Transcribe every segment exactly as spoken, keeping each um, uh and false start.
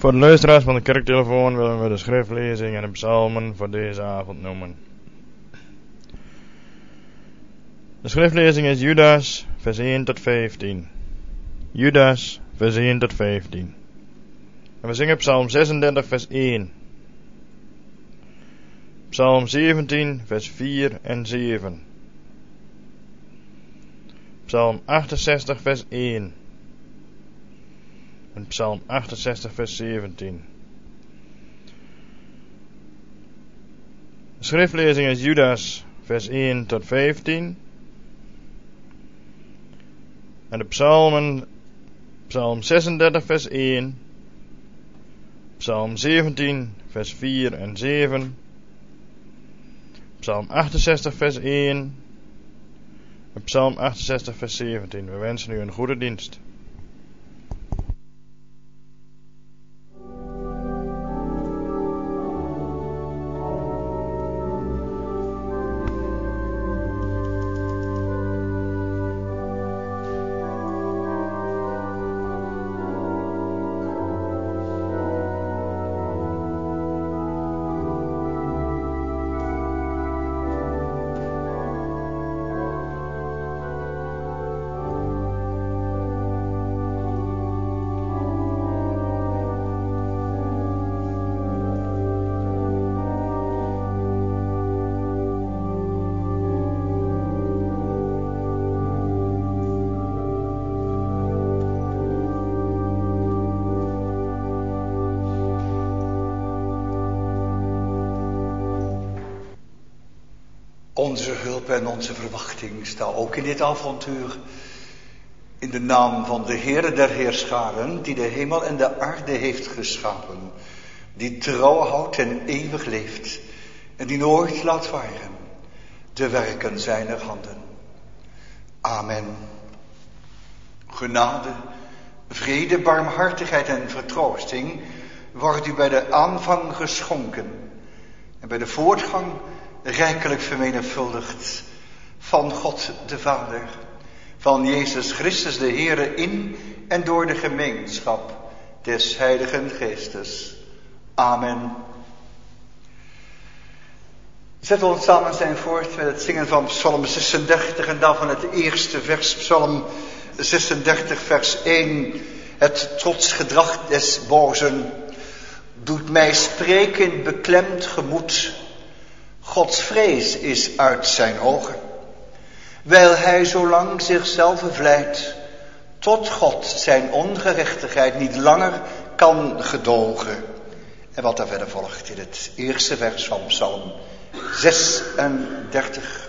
Voor de luisteraars van de kerktelefoon willen we de schriftlezing en de psalmen voor deze avond noemen. De schriftlezing is Judas, vers één tot vijftien. Judas, vers één tot vijftien. En we zingen psalm zesendertig, vers één. Psalm zeventien, vers vier en zeven. Psalm achtenzestig, vers één. En psalm achtenzestig, vers zeventien. De schriftlezing is Judas, vers één tot vijftien. En de psalmen, psalm zesendertig, vers één. Psalm zeventien, vers vier en zeven. Psalm achtenzestig, vers één. En psalm achtenzestig, vers zeventien. We wensen u een goede dienst. Onze hulp en onze verwachting staan ook in dit avontuur in de naam van de Heere der Heerscharen, die de hemel en de aarde heeft geschapen, die trouw houdt en eeuwig leeft en die nooit laat varen de werken zijner handen. Amen. Genade, vrede, barmhartigheid en vertroosting wordt u bij de aanvang geschonken en bij de voortgang rijkelijk vermenigvuldigd van God de Vader, van Jezus Christus de Heere in en door de gemeenschap des Heiligen Geestes. Amen. Zet ons samen zijn voort met het zingen van Psalm zesendertig en daarvan het eerste vers, Psalm zesendertig, vers één. Het trotsgedrag des bozen doet mij spreken in beklemd gemoed. Gods vrees is uit zijn ogen, wijl hij zolang zichzelf vlijt, tot God zijn ongerechtigheid niet langer kan gedogen. En wat daar verder volgt in het eerste vers van Psalm zesendertig.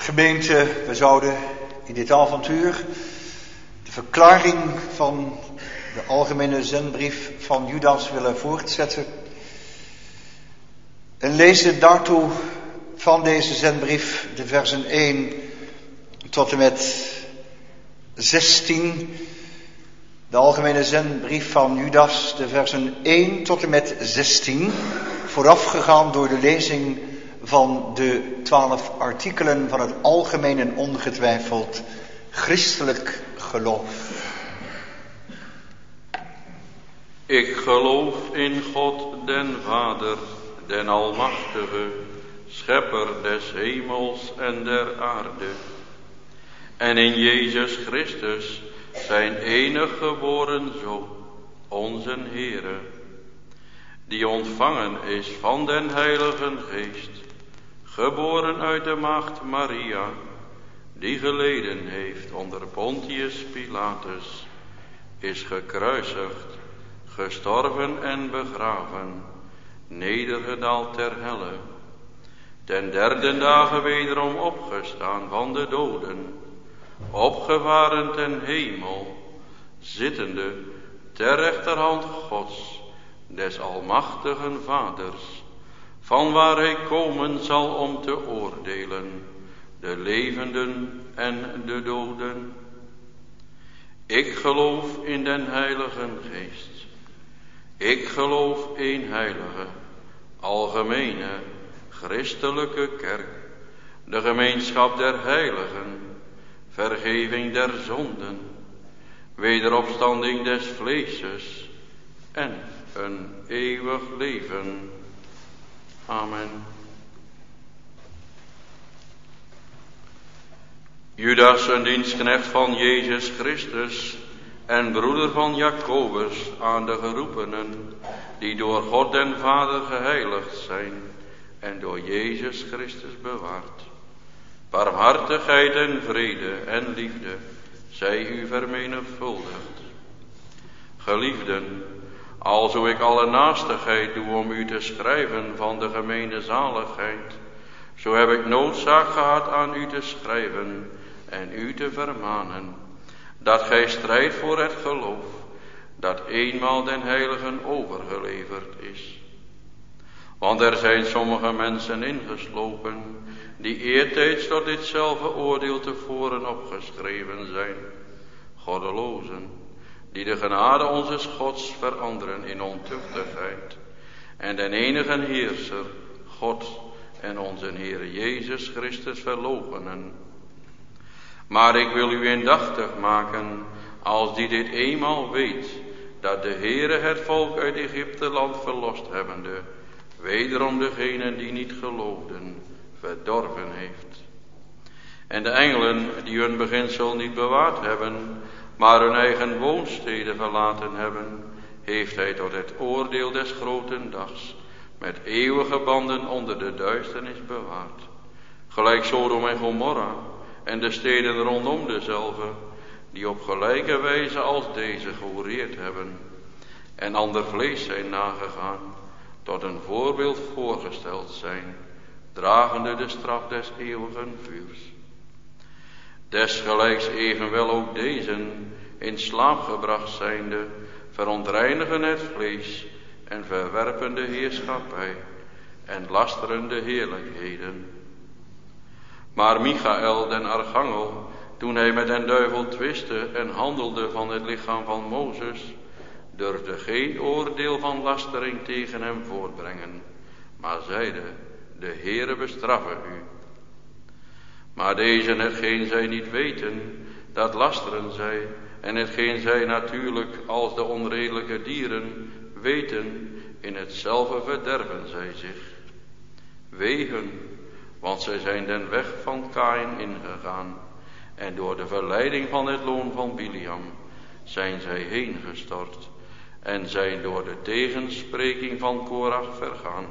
Gemeente, we zouden in dit avontuur de verklaring van de algemene zendbrief van Judas willen voortzetten. En lezen daartoe van deze zendbrief de versen één tot en met zestien. De algemene zendbrief van Judas, de versen één tot en met zestien. Voorafgegaan door de lezing van de twaalf artikelen van het algemeen en ongetwijfeld christelijk geloof. Ik geloof in God den Vader, den Almachtige, Schepper des hemels en der aarde. En in Jezus Christus, zijn enig geboren Zoon, onze Heere, die ontvangen is van den Heiligen Geest, geboren uit de maagd Maria, die geleden heeft onder Pontius Pilatus, is gekruisigd, gestorven en begraven, nedergedaald ter helle, ten derde dagen wederom opgestaan van de doden, opgevaren ten hemel, zittende ter rechterhand Gods, des almachtigen Vaders, van waar hij komen zal om te oordelen, de levenden en de doden. Ik geloof in den Heiligen Geest. Ik geloof één heilige, algemene, christelijke kerk, de gemeenschap der heiligen, vergeving der zonden, wederopstanding des vleeses en een eeuwig leven. Amen. Judas, een dienstknecht van Jezus Christus en broeder van Jacobus, aan de geroepenen, die door God den Vader geheiligd zijn en door Jezus Christus bewaard. Barmhartigheid en vrede en liefde zij u vermenigvuldigd. Geliefden, alzo ik alle naastigheid doe om u te schrijven van de gemeene zaligheid, zo heb ik noodzaak gehad aan u te schrijven en u te vermanen, dat gij strijdt voor het geloof, dat eenmaal den heiligen overgeleverd is. Want er zijn sommige mensen ingeslopen, die eertijds tot ditzelfde oordeel tevoren opgeschreven zijn, goddelozen, die de genade onzes Gods veranderen in ontuchtigheid, en den enigen Heerser, God en onze Heer Jezus Christus verloochenen. Maar ik wil u indachtig maken, als die dit eenmaal weet, dat de Heere het volk uit Egypte land verlost hebbende, wederom degenen die niet geloofden, verdorven heeft. En de engelen die hun beginsel niet bewaard hebben, maar hun eigen woonsteden verlaten hebben, heeft hij tot het oordeel des groten dags met eeuwige banden onder de duisternis bewaard. Gelijk Sodom en Gomorra en de steden rondom dezelve, die op gelijke wijze als deze gehoereerd hebben en ander vlees zijn nagegaan, tot een voorbeeld voorgesteld zijn, dragende de straf des eeuwigen vuurs. Desgelijks evenwel ook deze, in slaap gebracht zijnde, verontreinigen het vlees en verwerpen de heerschappij en lasteren de heerlijkheden. Maar Michael den archangel, toen hij met den duivel twistte en handelde van het lichaam van Mozes, durfde geen oordeel van lastering tegen hem voortbrengen, maar zeide, de Heere bestraffe u. Maar deze, hetgeen zij niet weten, dat lasteren zij, en hetgeen zij natuurlijk als de onredelijke dieren weten, in hetzelfde verderven zij zich. Wee hun, want zij zijn den weg van Kaïn ingegaan, en door de verleiding van het loon van Biliam zijn zij heen gestort, en zijn door de tegenspreking van Korach vergaan.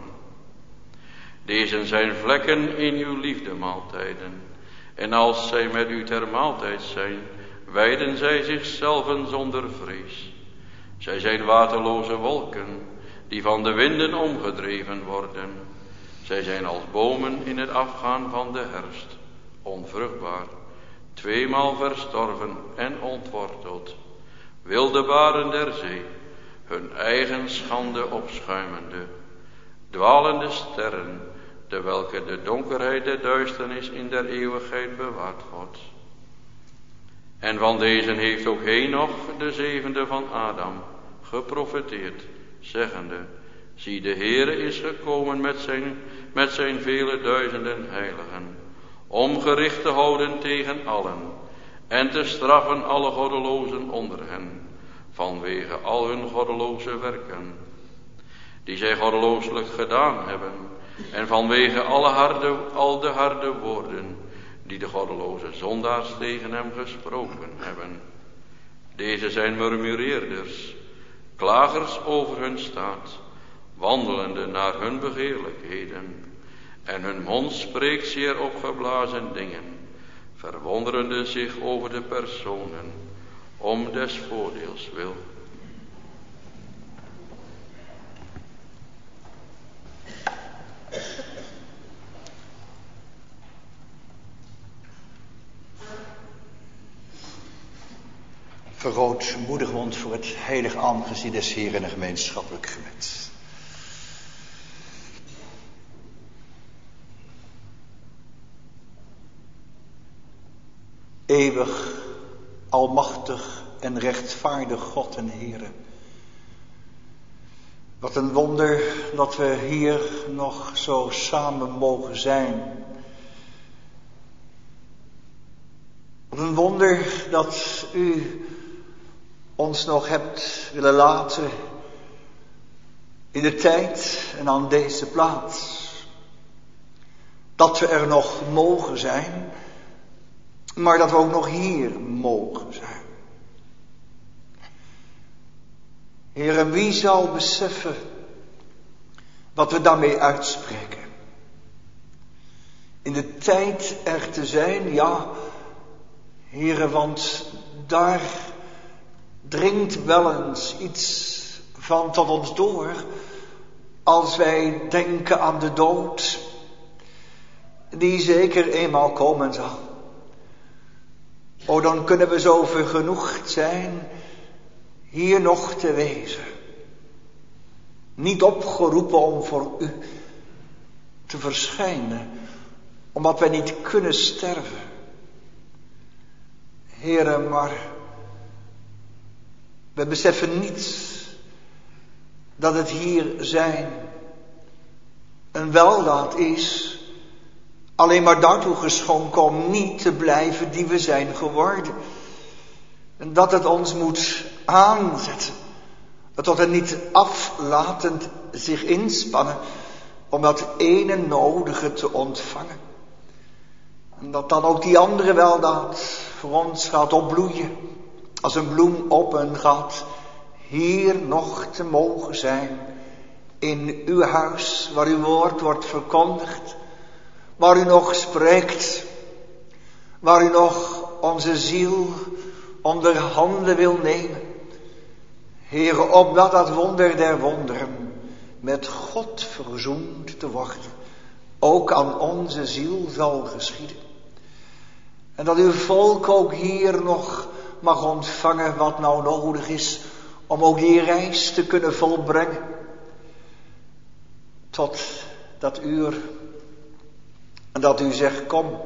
Deze zijn vlekken in uw liefdemaaltijden, en als zij met u ter maaltijd zijn, wijden zij zichzelven zonder vrees. Zij zijn waterloze wolken, die van de winden omgedreven worden. Zij zijn als bomen in het afgaan van de herfst, onvruchtbaar, tweemaal verstorven en ontworteld, wilde baren der zee, hun eigen schande opschuimende, dwalende sterren, de welke de donkerheid der duisternis in der eeuwigheid bewaart God. En van deze heeft ook Henoch, de zevende van Adam, geprofeteerd, zeggende, zie, de Heere is gekomen met zijn, met zijn vele duizenden heiligen, om gericht te houden tegen allen, en te straffen alle goddelozen onder hen, vanwege al hun goddeloze werken, die zij goddelooselijk gedaan hebben, en vanwege alle harde, al de harde woorden, die de goddeloze zondaars tegen hem gesproken hebben. Deze zijn murmureerders, klagers over hun staat, wandelende naar hun begeerlijkheden, en hun mond spreekt zeer opgeblazen dingen, verwonderende zich over de personen, om des voordeels wil. Verootmoedigend voor het heilig aangezicht des Heeren en een gemeenschappelijk gebed. Eeuwig, almachtig en rechtvaardig God en Heere. Wat een wonder dat we hier nog zo samen mogen zijn. Wat een wonder dat u ons nog hebt willen laten in de tijd en aan deze plaats. Dat we er nog mogen zijn, maar dat we ook nog hier mogen zijn. Heer, en wie zal beseffen wat we daarmee uitspreken? In de tijd er te zijn, ja, Heere, want daar dringt wel eens iets van tot ons door, als wij denken aan de dood, die zeker eenmaal komen zal. O, dan kunnen we zo vergenoegd zijn hier nog te wezen. Niet opgeroepen om voor u te verschijnen, omdat wij niet kunnen sterven. Heere, maar we beseffen niet dat het hier zijn een weldaad is, alleen maar daartoe geschonken om niet te blijven die we zijn geworden. En dat het ons moet aanzetten, tot het niet aflatend zich inspannen om dat ene nodige te ontvangen. En dat dan ook die andere weldaad voor ons gaat opbloeien, als een bloem op een gat, hier nog te mogen zijn, in uw huis, waar uw woord wordt verkondigd, waar u nog spreekt, waar u nog onze ziel onder handen wil nemen. Heere, opdat dat wonder der wonderen, met God verzoend te worden, ook aan onze ziel zal geschieden. En dat uw volk ook hier nog mag ontvangen wat nou nodig is om ook die reis te kunnen volbrengen. Tot dat uur en dat u zegt, kom.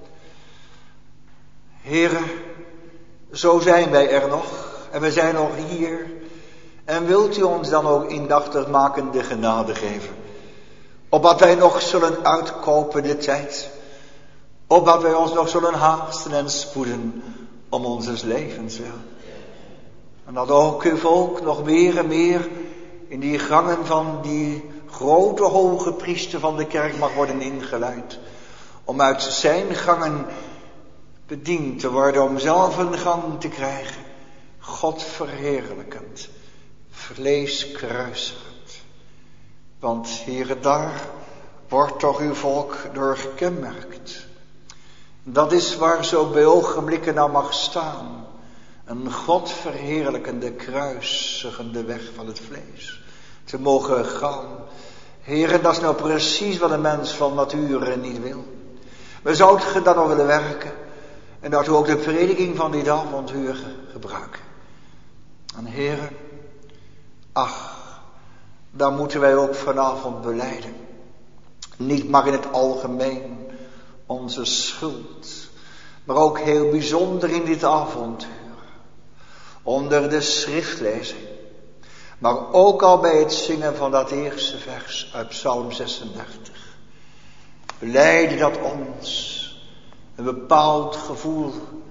Heere, zo zijn wij er nog en we zijn nog hier. En wilt u ons dan ook indachtig maken de genade geven. Opdat wij nog zullen uitkopen de tijd. Opdat wij ons nog zullen haasten en spoeden om onze levens wil. En dat ook uw volk nog meer en meer in die gangen van die grote hoge priester van de kerk mag worden ingeleid. Om uit zijn gangen bediend te worden, om zelf een gang te krijgen. God verheerlijkend, vlees kruisigend. Want Heere, daar wordt toch uw volk door gekenmerkt. Dat is waar zo bij ogenblikken nou mag staan. Een God verheerlijkende, kruisigende weg van het vlees. Te mogen gaan. Heere, dat is nou precies wat een mens van nature niet wil. We zouden het dan nog willen werken. En dat we ook de prediking van dit avontuur gebruiken. En heren, ach, dan moeten wij ook vanavond belijden. Niet maar in het algemeen onze schuld, maar ook heel bijzonder in dit avontuur. Onder de schriftlezing, maar ook al bij het zingen van dat eerste vers uit Psalm zesendertig. Belijden dat ons een bepaald gevoel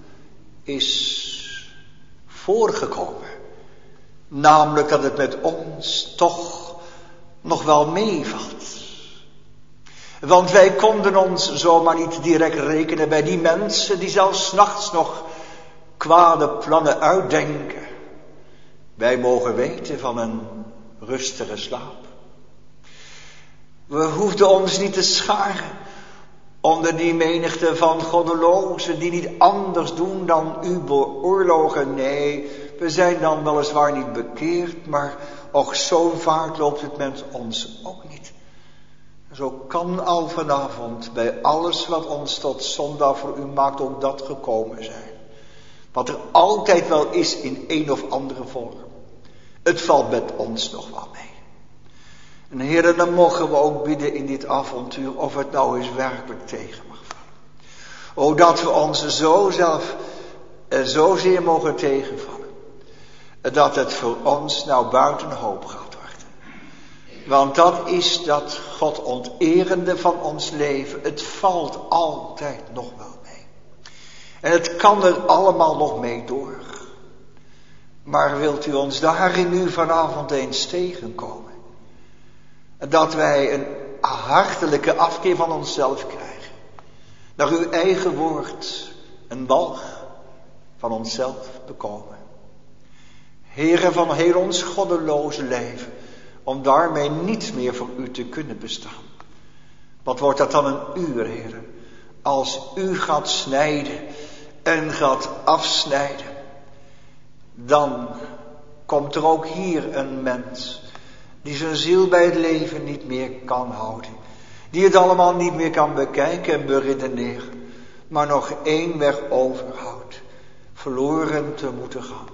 is voorgekomen. Namelijk dat het met ons toch nog wel meevalt. Want wij konden ons zomaar niet direct rekenen bij die mensen die zelfs 's nachts nog kwade plannen uitdenken. Wij mogen weten van een rustige slaap. We hoefden ons niet te scharen onder die menigte van goddelozen die niet anders doen dan u beoorlogen. Nee, we zijn dan weliswaar niet bekeerd, maar och, zo'n vaart loopt het met ons ook niet. Zo kan al vanavond bij alles wat ons tot zondag voor u maakt ook dat gekomen zijn. Wat er altijd wel is in een of andere vorm. Het valt met ons nog wel mee. En heren, dan mogen we ook bidden in dit avontuur of het nou eens werkelijk tegen mag vallen. O, dat we ons zo zelf eh, zozeer mogen tegenvallen. Dat het voor ons nou buiten hoop gaat worden. Want dat is dat God onterende van ons leven. Het valt altijd nog wel mee. En het kan er allemaal nog mee door. Maar wilt u ons daarin nu vanavond eens tegenkomen? Dat wij een hartelijke afkeer van onszelf krijgen. Naar uw eigen woord een walg van onszelf bekomen. Heren, van heel ons goddeloze leven, om daarmee niet meer voor u te kunnen bestaan. Wat wordt dat dan een uur, heren, als u gaat snijden en gaat afsnijden. Dan komt er ook hier een mens die zijn ziel bij het leven niet meer kan houden. Die het allemaal niet meer kan bekijken en beredeneren. Maar nog één weg overhoudt. Verloren te moeten gaan.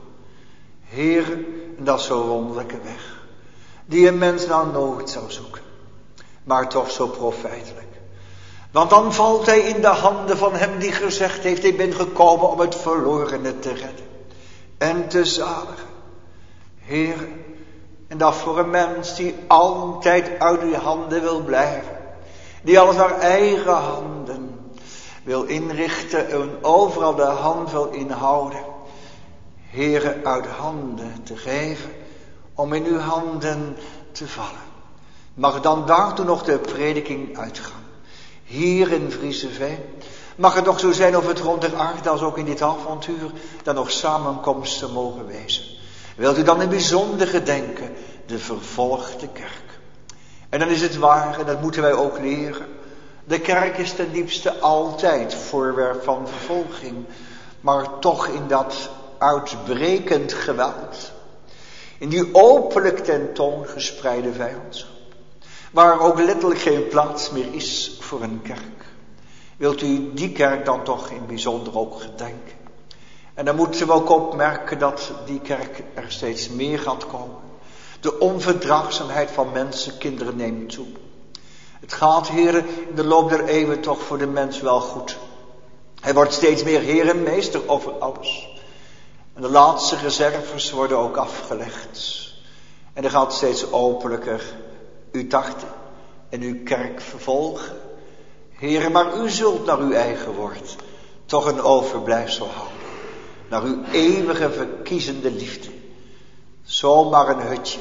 Heer, en dat is zo'n wonderlijke weg. Die een mens nou nooit zou zoeken. Maar toch zo profijtelijk. Want dan valt hij in de handen van hem die gezegd heeft: ik ben gekomen om het verlorene te redden. En te zaligen. Heer, en dat voor een mens die altijd uit uw handen wil blijven. Die alles naar eigen handen wil inrichten en overal de hand wil inhouden. Heere, uit handen te geven om in uw handen te vallen. Mag dan daartoe nog de prediking uitgaan. Hier in Vriezeveen. Mag het nog zo zijn of het rond de aarde als ook in dit avontuur dan nog samenkomsten mogen wezen. Wilt u dan in bijzonder gedenken de vervolgde kerk. En dan is het waar, en dat moeten wij ook leren. De kerk is ten diepste altijd voorwerp van vervolging. Maar toch in dat uitbrekend geweld. In die openlijk tentoon gespreide vijandschap. Waar ook letterlijk geen plaats meer is voor een kerk. Wilt u die kerk dan toch in bijzonder ook gedenken. En dan moeten we ook opmerken dat die kerk er steeds meer gaat komen. De onverdraagzaamheid van mensen, kinderen neemt toe. Het gaat, heren, in de loop der eeuwen toch voor de mens wel goed. Hij wordt steeds meer heer en meester over alles. En de laatste reserves worden ook afgelegd. En er gaat steeds openlijker uw tachten en uw kerk vervolgen. Heren, maar u zult naar uw eigen woord toch een overblijfsel houden. Naar uw eeuwige verkiezende liefde. Zomaar een hutje.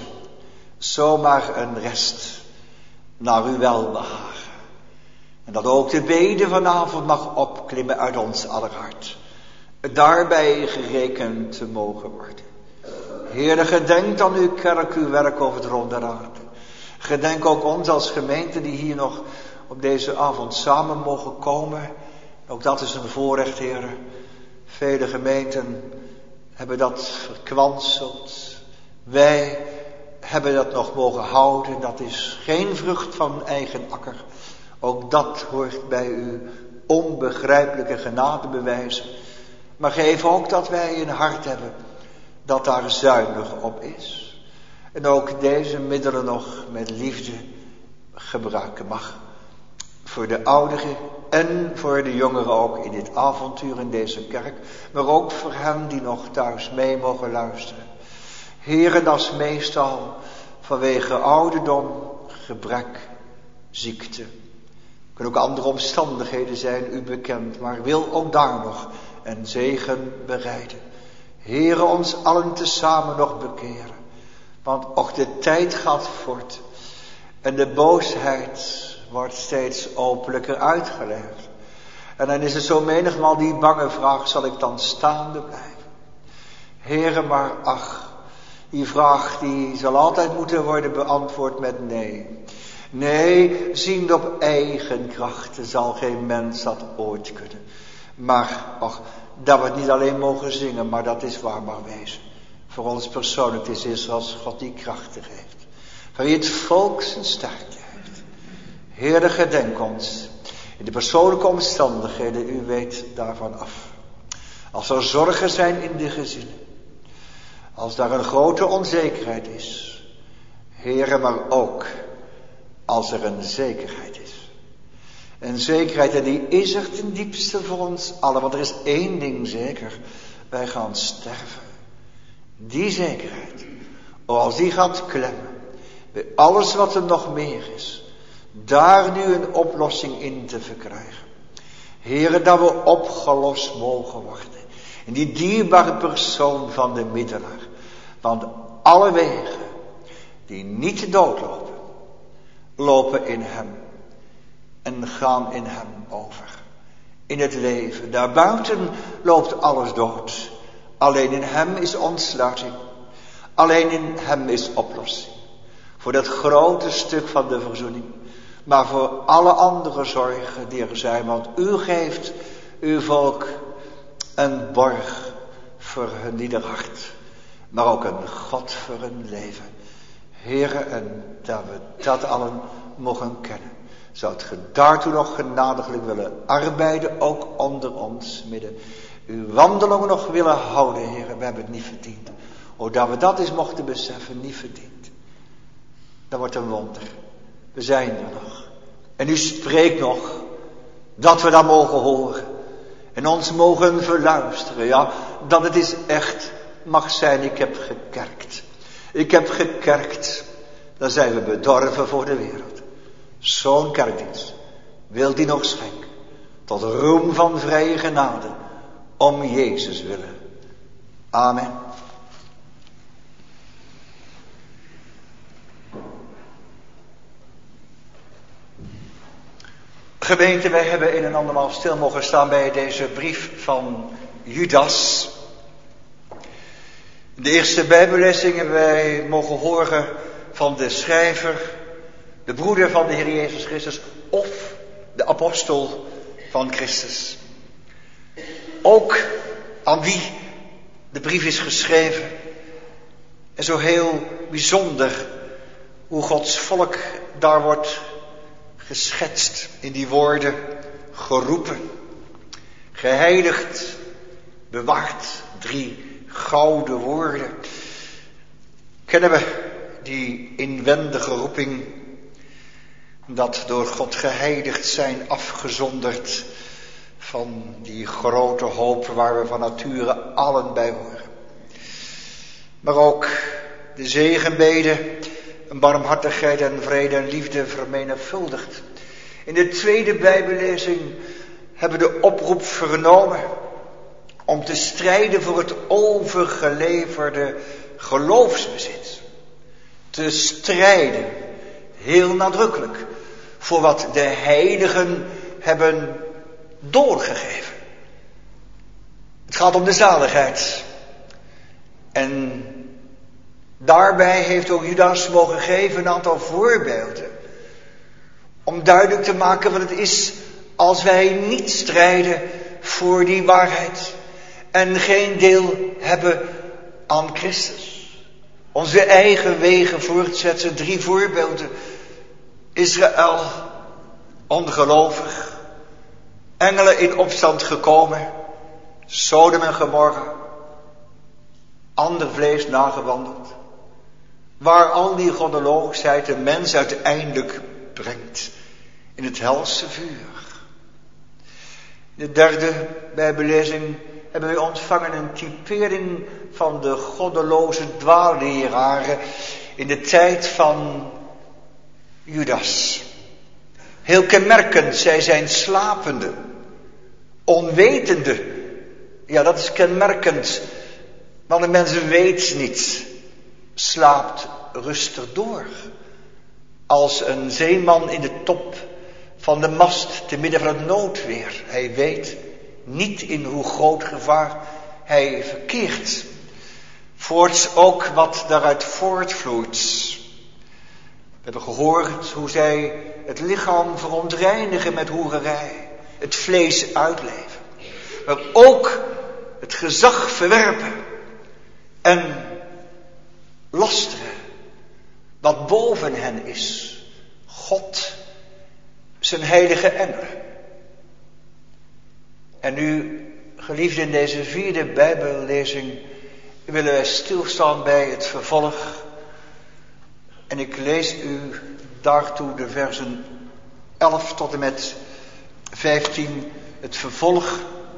Zomaar een rest. Naar uw welbehagen. En dat ook de bede vanavond mag opklimmen uit ons aller hart. Daarbij gerekend te mogen worden. Heere, gedenk aan uw kerk, uw werk over het rond der aarde. Gedenk ook ons als gemeente die hier nog op deze avond samen mogen komen. Ook dat is een voorrecht, Heere. Vele gemeenten hebben dat verkwanseld. Wij hebben dat nog mogen houden. Dat is geen vrucht van eigen akker. Ook dat hoort bij uw onbegrijpelijke genade bewijzen. Maar geef ook dat wij een hart hebben dat daar zuinig op is. En ook deze middelen nog met liefde gebruiken mag. Voor de ouderen en voor de jongeren ook in dit avontuur in deze kerk. Maar ook voor hen die nog thuis mee mogen luisteren. Heren, dat is meestal vanwege ouderdom, gebrek, ziekte. Kunnen ook andere omstandigheden zijn, u bekend. Maar wil ook daar nog een zegen bereiden. Heren, ons allen tezamen nog bekeren. Want ook de tijd gaat voort. En de boosheid wordt steeds openlijker uitgelegd. En dan is er zo menigmaal die bange vraag, zal ik dan staande blijven? Heren, maar ach, die vraag die zal altijd moeten worden beantwoord met nee. Nee, ziend op eigen krachten zal geen mens dat ooit kunnen. Maar, ach, dat we het niet alleen mogen zingen, maar dat is waar maar wezen. Voor ons persoonlijk is het zoals God die krachten geeft. Van wie het volk zijn sterkte heeft. Heere, gedenk ons in de persoonlijke omstandigheden, u weet daarvan af. Als er zorgen zijn in de gezinnen. Als daar een grote onzekerheid is. Heere, maar ook als er een zekerheid is. Een zekerheid, en die is er ten diepste voor ons allen. Want er is één ding zeker. Wij gaan sterven. Die zekerheid. Als die gaat klemmen. Bij alles wat er nog meer is. Daar nu een oplossing in te verkrijgen. Heere, dat we opgelost mogen worden. In die dierbare persoon van de middelaar. Want alle wegen die niet doodlopen. Lopen in hem. En gaan in hem over. In het leven. Daarbuiten loopt alles dood. Alleen in hem is ontsluiting. Alleen in hem is oplossing. Voor dat grote stuk van de verzoening. Maar voor alle andere zorgen die er zijn. Want u geeft uw volk een borg voor hun ieder hart. Maar ook een God voor hun leven. Heere, en dat we dat allen mogen kennen. Zou het ge daartoe nog genadiglijk willen arbeiden, ook onder ons midden. Uw wandelingen nog willen houden, Heere, we hebben het niet verdiend. O, dat we dat eens mochten beseffen, niet verdiend. Dat wordt een wonder. We zijn er nog. En u spreekt nog, dat we dat mogen horen. En ons mogen verluisteren, ja, dat het is echt mag zijn, ik heb gekerkt. Ik heb gekerkt, dan zijn we bedorven voor de wereld. Zo'n kerkdienst wil die nog schenken. Tot roem van vrije genade. Om Jezus willen. Amen. Gemeente, wij hebben een en andermaal stil mogen staan bij deze brief van Judas. De eerste bijbellezing hebben wij mogen horen van de schrijver, de broeder van de Heer Jezus Christus, of de apostel van Christus. Ook aan wie de brief is geschreven. En zo heel bijzonder hoe Gods volk daar wordt geschetst in die woorden, geroepen, geheiligd, bewaard. Drie gouden woorden. Kennen we die inwendige roeping, dat door God geheiligd zijn, afgezonderd van die grote hoop waar we van nature allen bij horen. Maar ook de zegenbeden, een barmhartigheid en vrede en liefde vermenigvuldigd. In de tweede bijbellezing hebben we de oproep vernomen om te strijden voor het overgeleverde geloofsbezit. Te strijden, heel nadrukkelijk, voor wat de heiligen hebben doorgegeven. Het gaat om de zaligheid. En daarbij heeft ook Judas mogen geven een aantal voorbeelden. Om duidelijk te maken wat het is als wij niet strijden voor die waarheid. En geen deel hebben aan Christus. Onze eigen wegen voortzetten. Drie voorbeelden. Israël, ongelovig. Engelen in opstand gekomen, Sodom en Gomorra, ander vlees nagewandeld, waar al die goddeloosheid de mens uiteindelijk brengt in het helse vuur. In de derde Bijbellezing hebben we ontvangen een typering van de goddeloze dwaalleraren in de tijd van Judas. Heel kenmerkend, zij zijn slapende, onwetende. Ja, dat is kenmerkend, want een mens weet niet, slaapt rustig door. Als een zeeman in de top van de mast te midden van het noodweer. Hij weet niet in hoe groot gevaar hij verkeert. Voorts ook wat daaruit voortvloeit. We hebben gehoord hoe zij het lichaam verontreinigen met hoererij. Het vlees uitleven. Maar ook het gezag verwerpen. En lasteren. Wat boven hen is. God, zijn heilige engelen. En nu, geliefden, in deze vierde Bijbellezing willen wij stilstaan bij het vervolg. En ik lees u daartoe de versen elf tot en met vijftien, het vervolg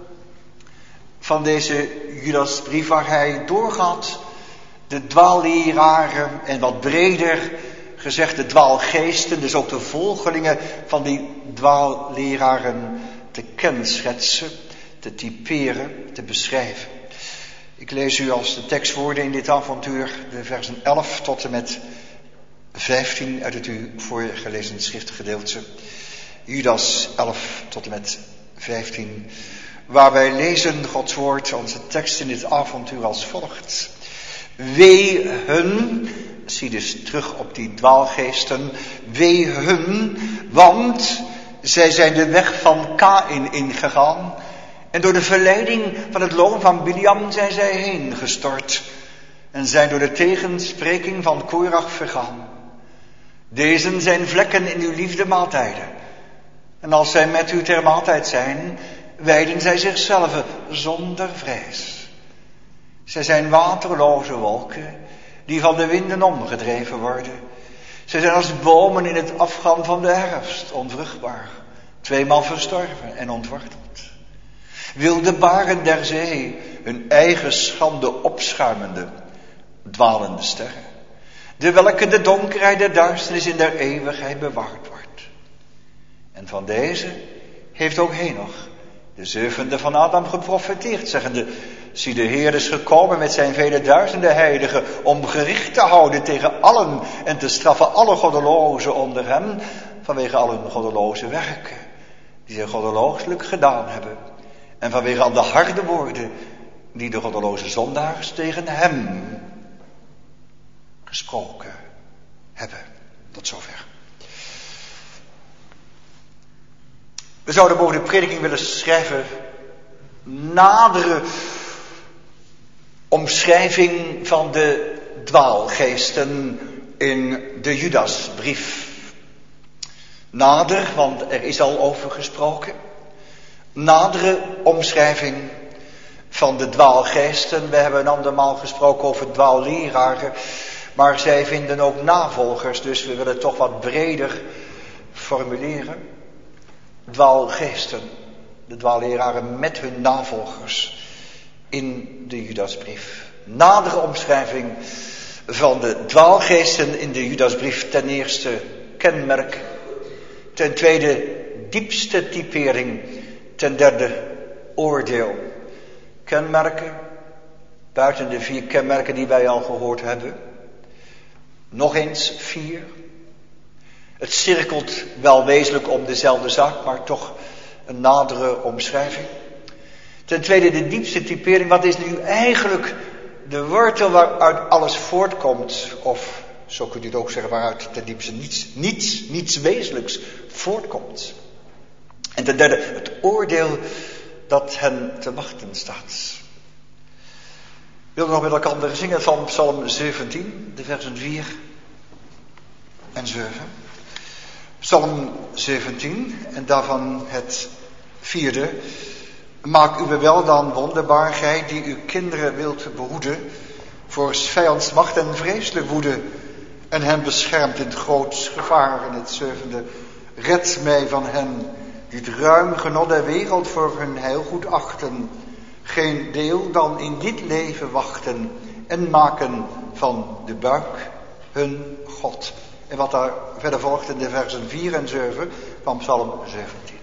van deze Judasbrief, waar hij doorgaat de dwaalleraren en wat breder gezegd de dwaalgeesten, dus ook de volgelingen van die dwaalleraren te kenschetsen, te typeren, te beschrijven. Ik lees u als de tekstwoorden in dit avontuur de versen elf tot en met vijftien uit het u voorgelezen schriftgedeelte. Judas elf tot en met vijftien, waar wij lezen Gods woord, onze tekst in dit avontuur als volgt. Wee hun, zie dus terug op die dwaalgeesten, wee hun, want zij zijn de weg van Kaïn ingegaan en door de verleiding van het loon van Biliam zijn zij heen gestort en zijn door de tegenspreking van Korach vergaan. Deze zijn vlekken in uw liefde maaltijden. En als zij met u ter maaltijd zijn, wijden zij zichzelf zonder vrees. Zij zijn waterloze wolken die van de winden omgedreven worden. Zij zijn als bomen in het afgaan van de herfst, onvruchtbaar, tweemaal verstorven en ontworteld. Wilde baren der zee, hun eigen schande opschuimende, dwalende sterren, de welke de donkerheid der duisternis in der eeuwigheid bewaard wordt. En van deze heeft ook Henoch, de zevende van Adam, geprofeteerd, zeggende: zie, de Heer is gekomen met zijn vele duizenden heiligen om gericht te houden tegen allen en te straffen alle goddelozen onder hem, vanwege al hun goddeloze werken, die zij goddelooselijk gedaan hebben, en vanwege al de harde woorden die de goddeloze zondaars tegen hem gesproken hebben. Tot zover. We zouden boven de prediking willen schrijven: nadere omschrijving van de dwaalgeesten in de Judasbrief. Nader, want er is al over gesproken. Nadere omschrijving van de dwaalgeesten. We hebben een andermaal gesproken over dwaalleraren, maar zij vinden ook navolgers, dus we willen het toch wat breder formuleren. Dwaalgeesten, de dwaalleraren met hun navolgers in de Judasbrief. Nadere omschrijving van de dwaalgeesten in de Judasbrief. Ten eerste kenmerk. Ten tweede diepste typering. Ten derde oordeel. Kenmerken, buiten de vier kenmerken die wij al gehoord hebben. Nog eens vier. Het cirkelt wel wezenlijk om dezelfde zaak, maar toch een nadere omschrijving. Ten tweede de diepste typering. Wat is nu eigenlijk de wortel waaruit alles voortkomt? Of, zo kunt u het ook zeggen, waaruit ten diepste niets, niets, niets wezenlijks voortkomt. En ten derde het oordeel dat hen te wachten staat. We willen nog met elkaar zingen van Psalm zeventien, de versen vier en zeven. Psalm zeventien en daarvan het Vierde, maak uw wel dan wonderbaar, gij die uw kinderen wilt behoeden voor 's vijands macht en vreselijk woede, en hen beschermt in het groots gevaar. En het zevende, red mij van hen die het ruim genot der wereld voor hun heel goed achten, geen deel dan in dit leven wachten en maken van de buik hun God. En wat daar verder volgt in de versen vier en zeven van Psalm zeventien.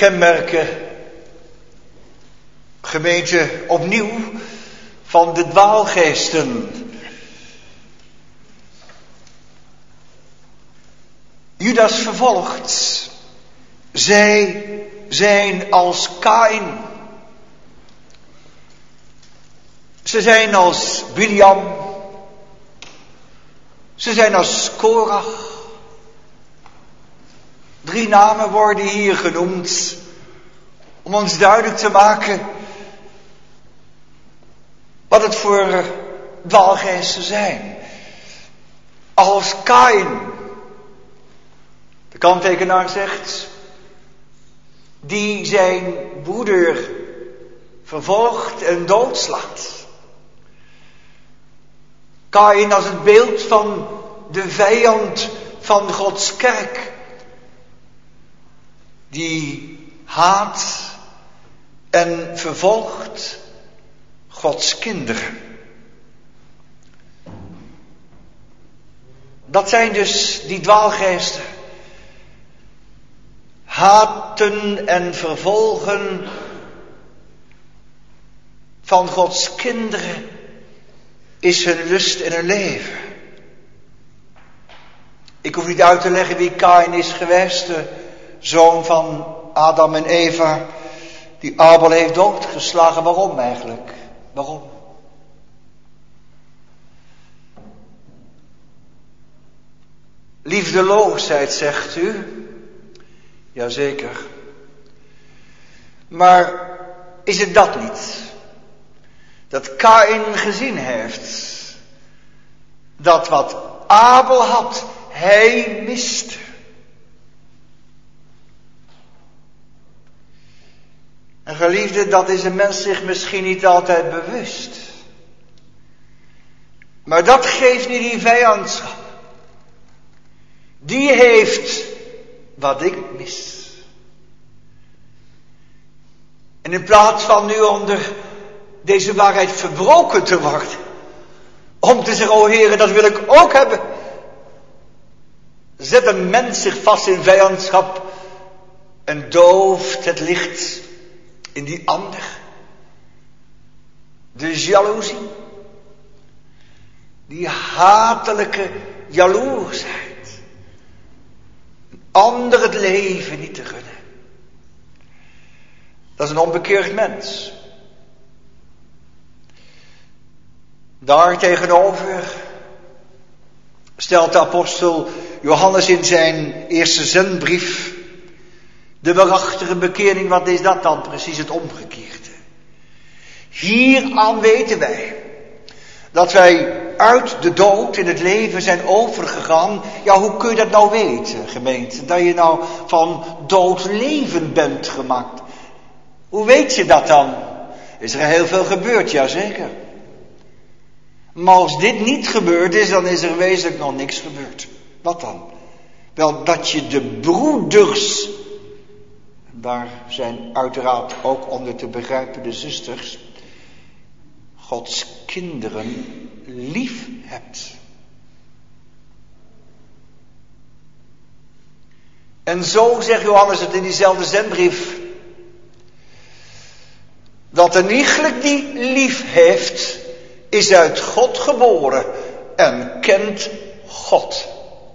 kenmerken, gemeente, opnieuw van de dwaalgeesten. Judas vervolgt. Zij zijn als Kaïn. Ze zijn als Biliam. Ze zijn als Korach. Drie namen worden hier genoemd om ons duidelijk te maken wat het voor dwaalgeesten zijn. Als Kaïn. De kanttekenaar zegt, die zijn broeder vervolgt en doodslaat. Kaïn als het beeld van de vijand van Gods kerk. Die haat en vervolgt Gods kinderen. Dat zijn dus die dwaalgeesten. Haten en vervolgen van Gods kinderen is hun lust en hun leven. Ik hoef niet uit te leggen wie Kaïn is geweest, de zoon van Adam en Eva, die Abel heeft doodgeslagen. Waarom eigenlijk? Waarom? Liefdeloosheid, zegt u? Jazeker. Maar is het dat niet? Dat Kaïn gezien heeft dat wat Abel had, hij miste. En geliefde, dat is een mens zich misschien niet altijd bewust. Maar dat geeft niet die vijandschap. Die heeft wat ik mis. En in plaats van nu onder deze waarheid verbroken te worden, om te zeggen, o Heere, dat wil ik ook hebben, zet een mens zich vast in vijandschap en dooft het licht in die ander. De jaloezie, die hatelijke jaloersheid, een ander het leven niet te gunnen. Dat is een onbekeerd mens. Daar tegenover stelt de apostel Johannes in zijn eerste zendbrief de waarachtige bekering. Wat is dat dan? Precies het omgekeerde. Hieraan weten wij dat wij uit de dood in het leven zijn overgegaan. Ja, hoe kun je dat nou weten, gemeente? Dat je nou van dood leven bent gemaakt. Hoe weet je dat dan? Is er heel veel gebeurd, jazeker. Maar als dit niet gebeurd is, dan is er wezenlijk nog niks gebeurd. Wat dan? Wel, dat je de broeders, daar zijn uiteraard ook onder te begrijpen de zusters, Gods kinderen lief hebt. En zo zegt Johannes het in diezelfde zendbrief, dat een iegelijk die lief heeft, is uit God geboren en kent God.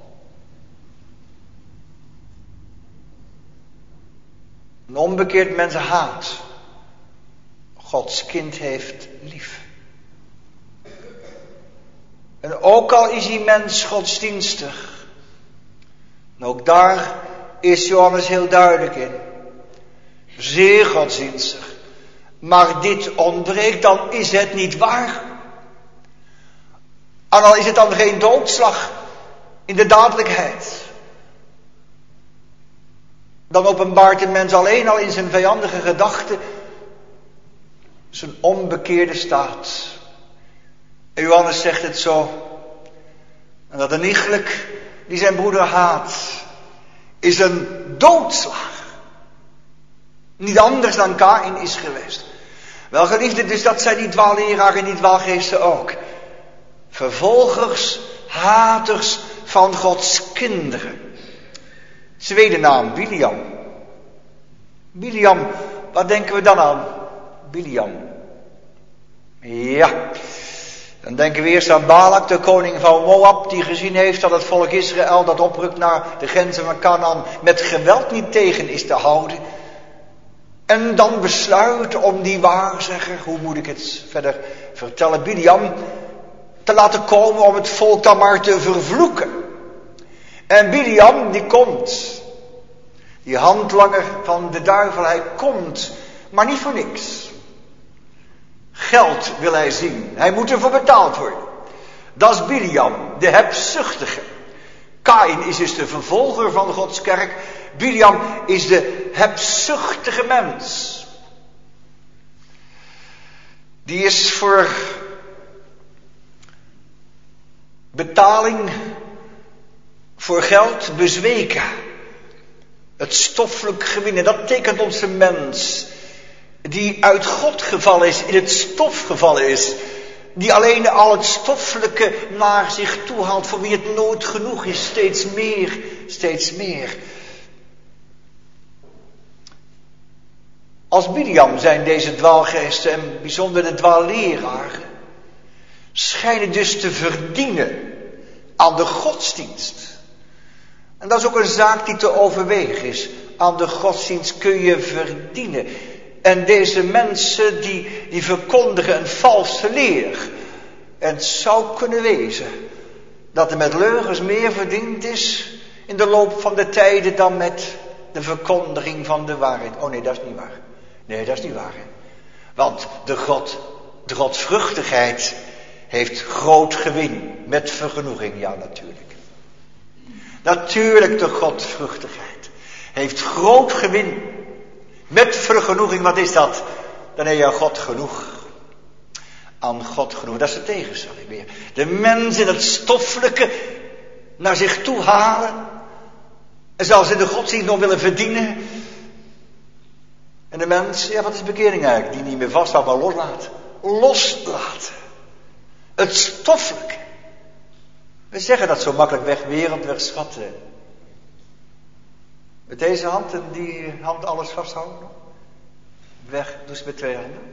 Een onbekeerd mens haat. Gods kind heeft lief. En ook al is die mens godsdienstig, en ook daar is Johannes heel duidelijk in. Zeer godsdienstig. Maar dit ontbreekt, dan is het niet waar. En al is het dan geen doodslag in de dadelijkheid. Dan openbaart de mens alleen al in zijn vijandige gedachten zijn onbekeerde staat. En Johannes zegt het zo. En dat een iegelijk die zijn broeder haat, is een doodslag. Niet anders dan Kaïn is geweest. Wel geliefde, dus dat zijn die dwaalleraren en die dwaalgeesten ook. Vervolgers, haters van Gods kinderen. Tweede naam, Biliam. Biliam, wat denken we dan aan? Biliam. Ja, dan denken we eerst aan Balak, de koning van Moab, die gezien heeft dat het volk Israël dat oprukt naar de grenzen van Canaan met geweld niet tegen is te houden. En dan besluit om die waarzegger, hoe moet ik het verder vertellen, Biliam, te laten komen om het volk dan maar te vervloeken. En Biliam die komt, die handlanger van de duivel, hij komt, maar niet voor niks. Geld wil hij zien, hij moet ervoor betaald worden. Dat is Biliam, de hebzuchtige. Kaïn is dus de vervolger van Gods kerk. Biliam is de hebzuchtige mens. Die is voor betaling, voor geld bezweken. Het stoffelijk gewinnen, dat tekent onze mens. Die uit God gevallen is, in het stof gevallen is. Die alleen al het stoffelijke naar zich toe haalt, voor wie het nooit genoeg is, steeds meer, steeds meer. Als Biliam zijn deze dwaalgeesten en bijzonder de dwaalleraren, schijnen dus te verdienen aan de godsdienst. En dat is ook een zaak die te overwegen is. Aan de godsdienst kun je verdienen. En deze mensen die, die verkondigen een valse leer. En het zou kunnen wezen dat er met leugens meer verdiend is in de loop van de tijden dan met de verkondiging van de waarheid. Oh nee, dat is niet waar. Nee, dat is niet waar. Hè? Want de, God, de godvruchtigheid heeft groot gewin met vergenoeging. Ja, natuurlijk. Natuurlijk de godvruchtigheid heeft groot gewin met vergenoeging. Wat is dat? Dan heb je aan God genoeg. Aan God genoeg. Dat is de tegenstelling weer. De mens in het stoffelijke naar zich toe halen. En zelfs in de godsdienst nog willen verdienen. En de mens, ja, wat is bekering eigenlijk? Die niet meer vasthoudt, maar loslaat. Loslaten. Het stoffelijke. We zeggen dat zo makkelijk weg, wereld weg, schatten. Met deze hand en die hand alles vasthouden. Weg, doe ze met twee handen.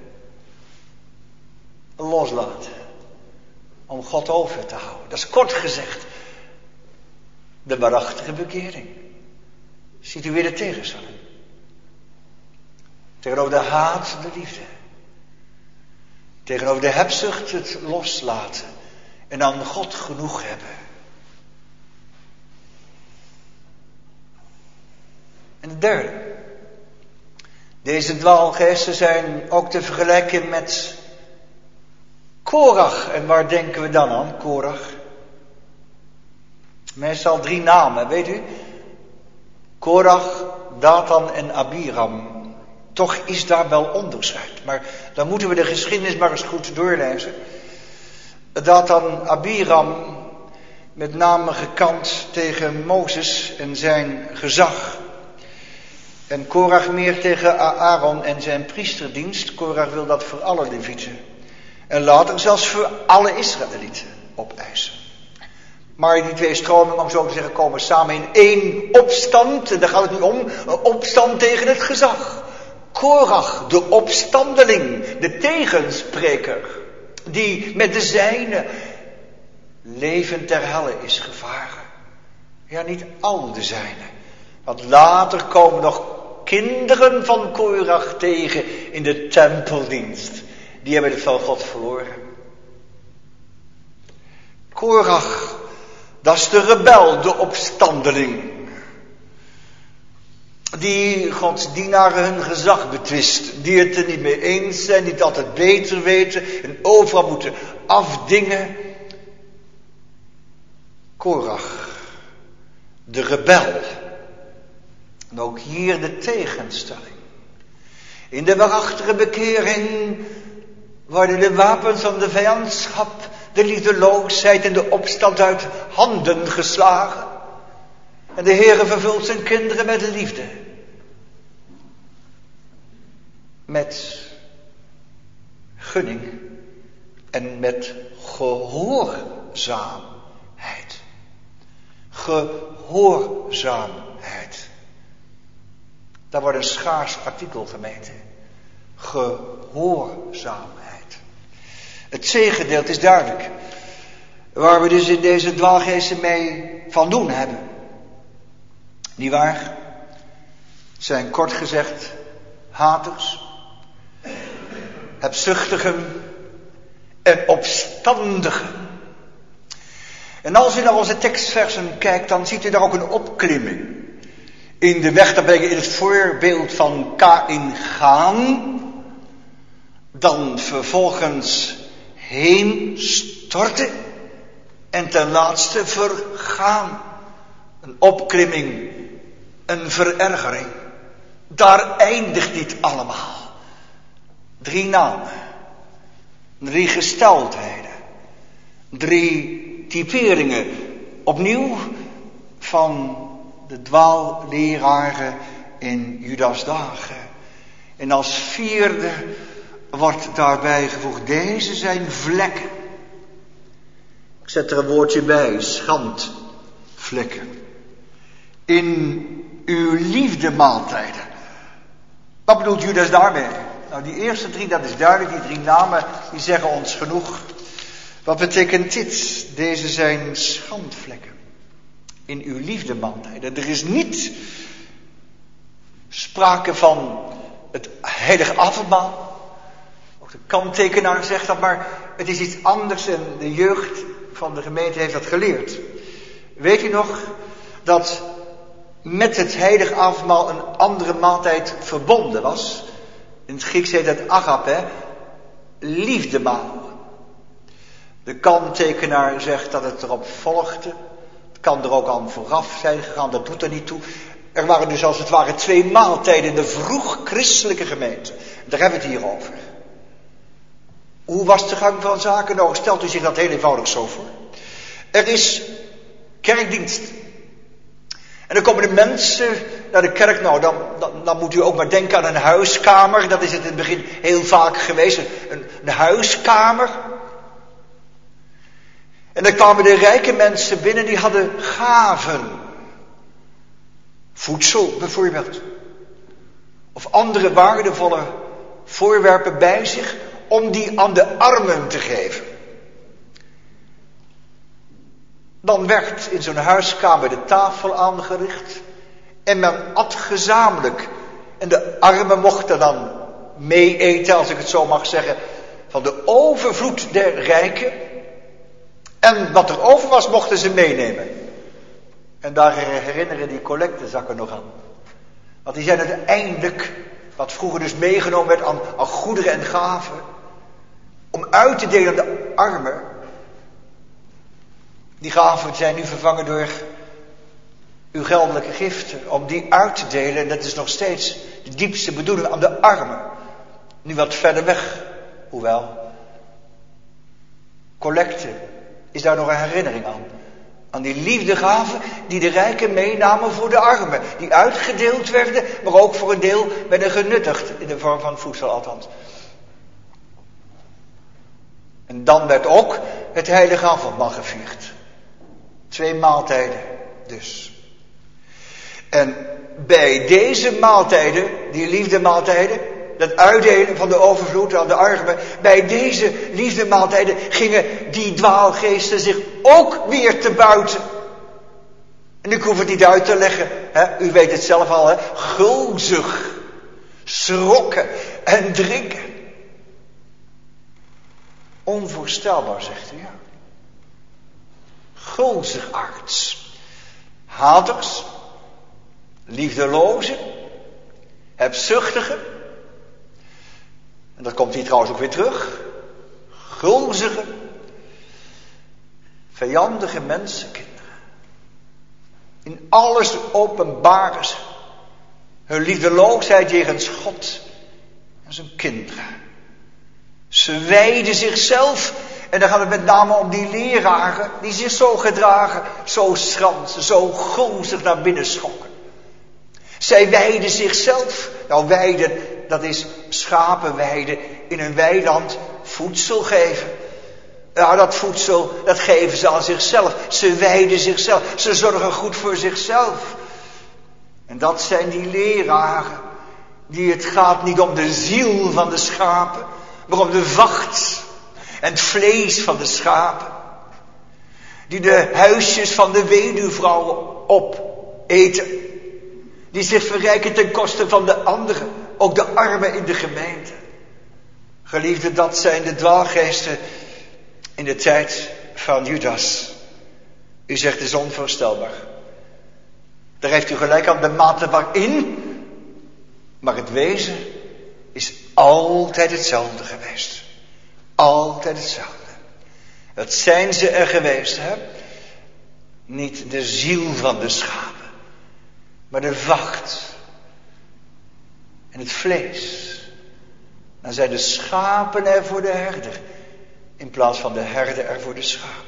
Loslaten. Om God over te houden. Dat is kort gezegd. De waarachtige bekering. Ziet u weer de tegenstelling. Tegenover de haat, de liefde. Tegenover de hebzucht, het loslaten. En aan God genoeg hebben. En de derde. Deze dwaalgeesten zijn ook te vergelijken met Korach. En waar denken we dan aan, Korach? Meestal drie namen, weet u? Korach, Datan en Abiram. Toch is daar wel onderscheid. Maar dan moeten we de geschiedenis maar eens goed doorlezen. Datan, Abiram, met name gekant tegen Mozes en zijn gezag. En Korach meer tegen Aaron en zijn priesterdienst. Korach wil dat voor alle levieten. En later zelfs voor alle Israëlieten opeisen. Maar die twee stromingen, om zo te zeggen, komen samen in één opstand. En daar gaat het niet om. Een opstand tegen het gezag. Korach, de opstandeling, de tegenspreker. Die met de zijne levend ter helle is gevaren. Ja, niet al de zijne. Want later komen nog kinderen van Korach tegen in de tempeldienst. Die hebben het van God verloren. Korach, dat is de rebel, de opstandeling. Die Gods dienaren hun gezag betwist. Die het er niet mee eens zijn, die het altijd beter weten. En overal moeten afdingen. Korach, de rebel. En ook hier de tegenstelling. In de waarachtige bekering worden de wapens van de vijandschap, de liefdeloosheid en de opstand uit handen geslagen. En de Heere vervult zijn kinderen met liefde. Met gunning en met gehoorzaamheid. Gehoorzaamheid. Dat wordt een schaars artikel, gemeente. Gehoorzaamheid. Het C-gedeelte is duidelijk. Waar we dus in deze dwaalgeesten mee van doen hebben. Niet waar? Het zijn kort gezegd haters, hebzuchtigen en opstandigen. En als u naar onze tekstversen kijkt, dan ziet u daar ook een opklimming. In de weg, daar ben je in het voorbeeld van Kaïn gaan. Dan vervolgens heen storten. En ten laatste vergaan. Een opklimming, een verergering. Daar eindigt niet allemaal. Drie namen. Drie gesteldheden. Drie typeringen. Opnieuw van de dwaalleraren in Judas dagen. En als vierde wordt daarbij gevoegd. Deze zijn vlekken. Ik zet er een woordje bij. Schandvlekken. In uw liefdemaaltijden. Wat bedoelt Judas daarmee? Nou, die eerste drie, dat is duidelijk. Die drie namen, die zeggen ons genoeg. Wat betekent dit? Deze zijn schandvlekken. In uw liefdemaaltijden. Er is niet sprake van het heilige avondmaal. Ook de kanttekenaar zegt dat, maar het is iets anders en de jeugd van de gemeente heeft dat geleerd. Weet u nog dat met het heilige avondmaal een andere maaltijd verbonden was? In het Grieks heet het agape, liefdemaal. De kanttekenaar zegt dat het erop volgde. Het kan er ook aan vooraf zijn gegaan, dat doet er niet toe. Er waren dus als het ware twee maaltijden in de vroeg christelijke gemeente. Daar hebben we het hier over. Hoe was de gang van zaken? Nou, stelt u zich dat heel eenvoudig zo voor. Er is kerkdienst. En dan komen de mensen naar de kerk. Nou, dan, dan, dan moet u ook maar denken aan een huiskamer. Dat is het in het begin heel vaak geweest. Een, een huiskamer. En dan kwamen de rijke mensen binnen, die hadden gaven. Voedsel bijvoorbeeld. Of andere waardevolle voorwerpen bij zich, om die aan de armen te geven. Dan werd in zo'n huiskamer de tafel aangericht. En men at gezamenlijk. En de armen mochten dan mee eten, als ik het zo mag zeggen, van de overvloed der rijken. En wat er over was, mochten ze meenemen. En daar herinneren die collectezakken nog aan. Want die zijn uiteindelijk, wat vroeger dus meegenomen werd aan, aan goederen en gaven, om uit te delen aan de armen. Die gaven zijn nu vervangen door uw geldelijke giften, om die uit te delen. En dat is nog steeds de diepste bedoeling aan de armen. Nu wat verder weg, hoewel. Collecte is daar nog een herinnering aan. Aan die liefdegaven die de rijken meenamen voor de armen. Die uitgedeeld werden, maar ook voor een deel werden genuttigd. In de vorm van voedsel althans. En dan werd ook het heilige avondmaal gevierd. Twee maaltijden dus. En bij deze maaltijden, die liefdemaaltijden, dat uitdelen van de overvloed aan de armen, bij deze liefdemaaltijden gingen die dwaalgeesten zich ook weer te buiten. En ik hoef het niet uit te leggen, hè? U weet het zelf al, hè? Gulzig, schrokken en drinken. Onvoorstelbaar, zegt u, ja. Gulzigaards, haters, liefdelozen, hebzuchtigen. En dat komt hier trouwens ook weer terug. Gulzige, vijandige mensenkinderen. In alles openbaren ze hun liefdeloosheid jegens God en zijn kinderen. Ze wijden zichzelf, en dan gaat het met name om die leraren die zich zo gedragen, zo schrans, zo gulzig naar binnen schokken. Zij wijden zichzelf. Nou, weiden, dat is schapen weiden in een weiland, voedsel geven. Ja, dat voedsel, dat geven ze aan zichzelf. Ze wijden zichzelf. Ze zorgen goed voor zichzelf. En dat zijn die leraren, die het gaat niet om de ziel van de schapen, maar om de vacht en het vlees van de schapen. Die de huisjes van de weduwvrouwen opeten. Die zich verrijken ten koste van de anderen, ook de armen in de gemeente. Geliefde, dat zijn de dwaalgeesten in de tijd van Judas. U zegt, het is onvoorstelbaar. Daar heeft u gelijk aan, de mate waarin. Maar het wezen is altijd hetzelfde geweest. Altijd hetzelfde. Het zijn ze er geweest, hè? Niet de ziel van de schapen, maar de vacht en het vlees. Dan zijn de schapen er voor de herder, in plaats van de herder er voor de schapen.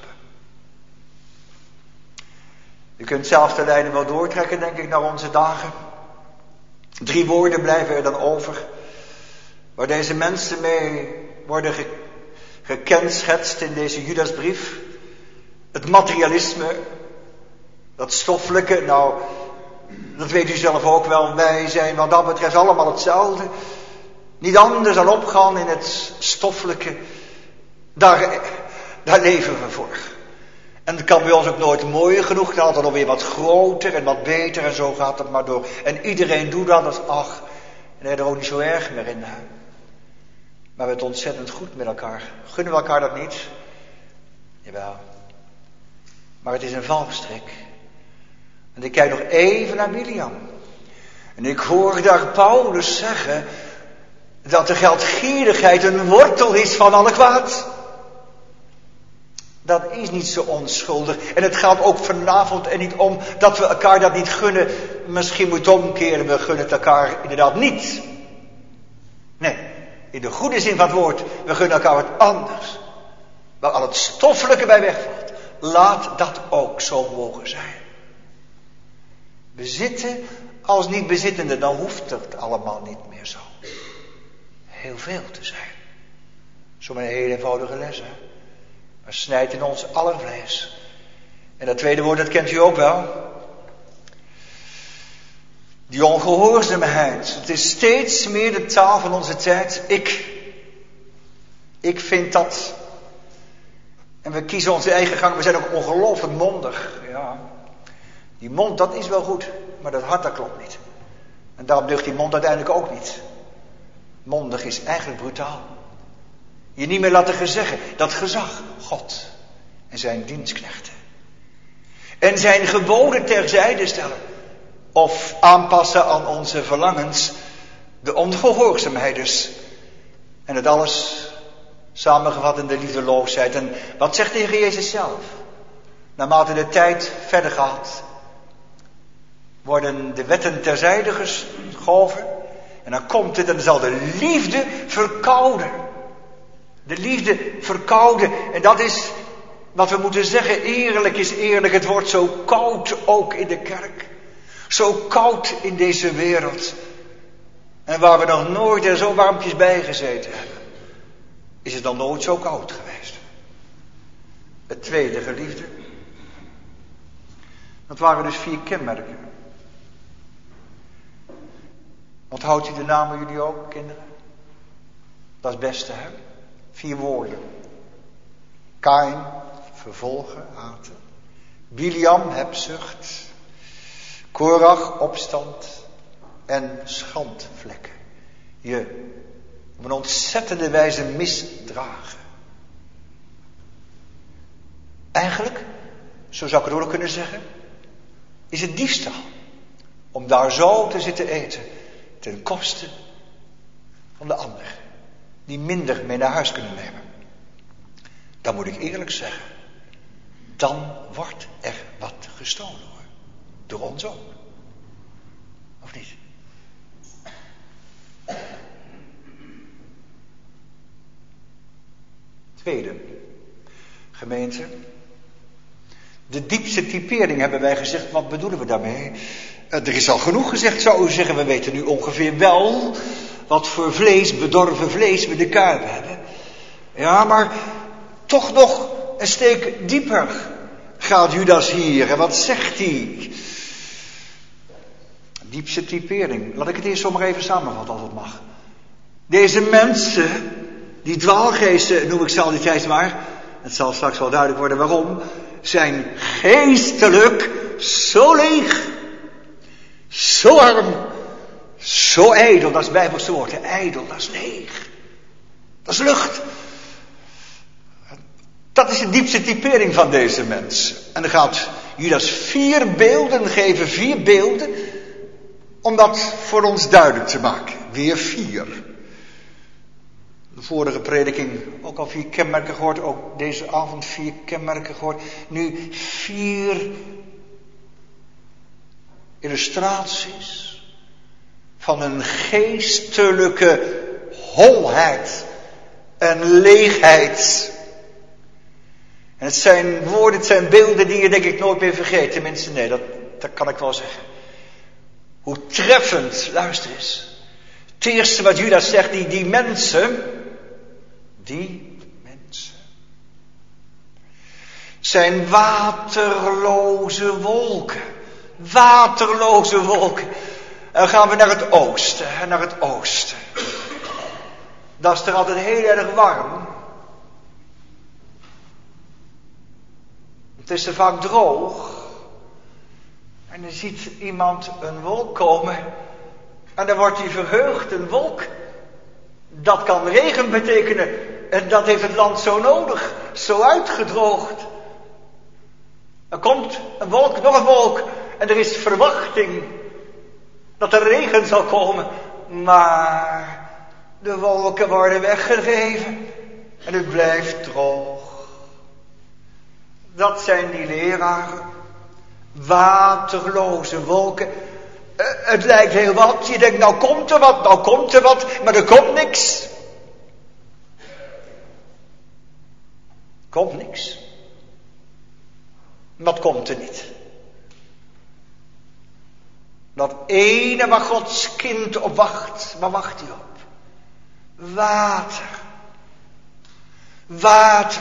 U kunt zelf de lijnen wel doortrekken, denk ik, naar onze dagen. Drie woorden blijven er dan over, waar deze mensen mee worden ge- gekenschetst in deze Judasbrief. Het materialisme, dat stoffelijke, nou, dat weet u zelf ook wel, wij zijn wat dat betreft allemaal hetzelfde. Niet anders dan opgaan in het stoffelijke, daar, daar leven we voor. En het kan bij ons ook nooit mooier genoeg, het altijd nog weer wat groter en wat beter en zo gaat het maar door. En iedereen doet dat als ach, en hij er ook niet zo erg meer in. Maar we hebben het ontzettend goed met elkaar. Gunnen we elkaar dat niet? Jawel. Maar het is een valstrik. En ik kijk nog even naar Biliam. En ik hoor daar Paulus zeggen dat de geldgierigheid een wortel is van alle kwaad. Dat is niet zo onschuldig. En het gaat ook vanavond er niet om dat we elkaar dat niet gunnen. Misschien moet omkeren, we gunnen het elkaar inderdaad niet. Nee, in de goede zin van het woord, we gunnen elkaar wat anders. Waar al het stoffelijke bij wegvalt. Laat dat ook zo mogen zijn. Bezitten als niet bezittende, dan hoeft het allemaal niet meer zo. Heel veel te zijn. Zo'n heel eenvoudige les, hè. Maar snijdt in ons aller vlees. En dat tweede woord, dat kent u ook wel. Die ongehoorzaamheid. Het is steeds meer de taal van onze tijd. Ik. Ik vind dat. En we kiezen onze eigen gang. We zijn ook ongelooflijk mondig. Ja. Die mond, dat is wel goed. Maar dat hart, dat klopt niet. En daarom deugt die mond uiteindelijk ook niet. Mondig is eigenlijk brutaal. Je niet meer laten gezeggen. Dat gezag. God. En zijn dienstknechten. En zijn geboden terzijde stellen. Of aanpassen aan onze verlangens. De ongehoorzaamheid dus. En het alles samengevat in de liefdeloosheid. En wat zegt de Heer Jezus zelf? Naarmate de tijd verder gaat, worden de wetten terzijde geschoven. En dan komt het en dan zal de liefde verkouden. De liefde verkouden. En dat is wat we moeten zeggen. Eerlijk is eerlijk. Het wordt zo koud ook in de kerk. Zo koud in deze wereld. En waar we nog nooit er zo warmpjes bij gezeten hebben. Is het dan nooit zo koud geweest. Het tweede, geliefde. Dat waren dus vier kenmerken. Onthoudt u de namen jullie ook, kinderen? Dat is het beste, hè? Vier woorden. Kain, vervolgen, haten. Biliam, hebzucht. Korach, opstand. En schandvlekken. Je op een ontzettende wijze misdragen. Eigenlijk, zo zou ik het ook kunnen zeggen, is het diefstal. Om daar zo te zitten eten. Ten koste van de ander. Die minder mee naar huis kunnen nemen. Dan moet ik eerlijk zeggen. Dan wordt er wat gestolen hoor. Door ons ook. Of niet? Tweede. Gemeente. De diepste typering hebben wij gezegd. Wat bedoelen we daarmee? Er is al genoeg gezegd, zou u zeggen. We weten nu ongeveer wel wat voor vlees, bedorven vlees we de kuip hebben. Ja, maar toch nog een steek dieper gaat Judas hier. En wat zegt hij? Diepste typering. Laat ik het eerst zomaar even samenvatten als het mag. Deze mensen, die dwaalgeesten noem ik ze al die tijd maar, het zal straks wel duidelijk worden waarom, zijn geestelijk zo leeg, zo arm, zo ijdel, dat is Bijbelse woord, ijdel, dat is leeg, dat is lucht. Dat is de diepste typering van deze mensen. En dan gaat Judas vier beelden geven, vier beelden, om dat voor ons duidelijk te maken. Weer vier. De vorige prediking ook al vier kenmerken gehoord, ook deze avond vier kenmerken gehoord. Nu vier illustraties van een geestelijke holheid en leegheid. En het zijn woorden, het zijn beelden die je denk ik nooit meer vergeet. Tenminste, nee, dat, dat kan ik wel zeggen. Hoe treffend, luister eens. Het eerste wat Judas zegt, die, die mensen, die mensen, zijn waterloze wolken. Waterloze wolken. En dan gaan we naar het oosten, naar het oosten. Dat is er altijd heel erg warm. Het is er vaak droog. En dan ziet iemand een wolk komen. En dan wordt hij verheugd, een wolk. Dat kan regen betekenen. En dat heeft het land zo nodig. Zo uitgedroogd. Er komt een wolk, nog een wolk. En er is verwachting. Dat er regen zal komen. Maar de wolken worden weggedreven. En het blijft droog. Dat zijn die leraren. Waterloze wolken. Uh, het lijkt heel wat. Je denkt, nou komt er wat, nou komt er wat. Maar er komt niks. Komt niks. Wat komt er niet? Dat ene waar Gods kind op wacht. Waar wacht hij op? Water. Water.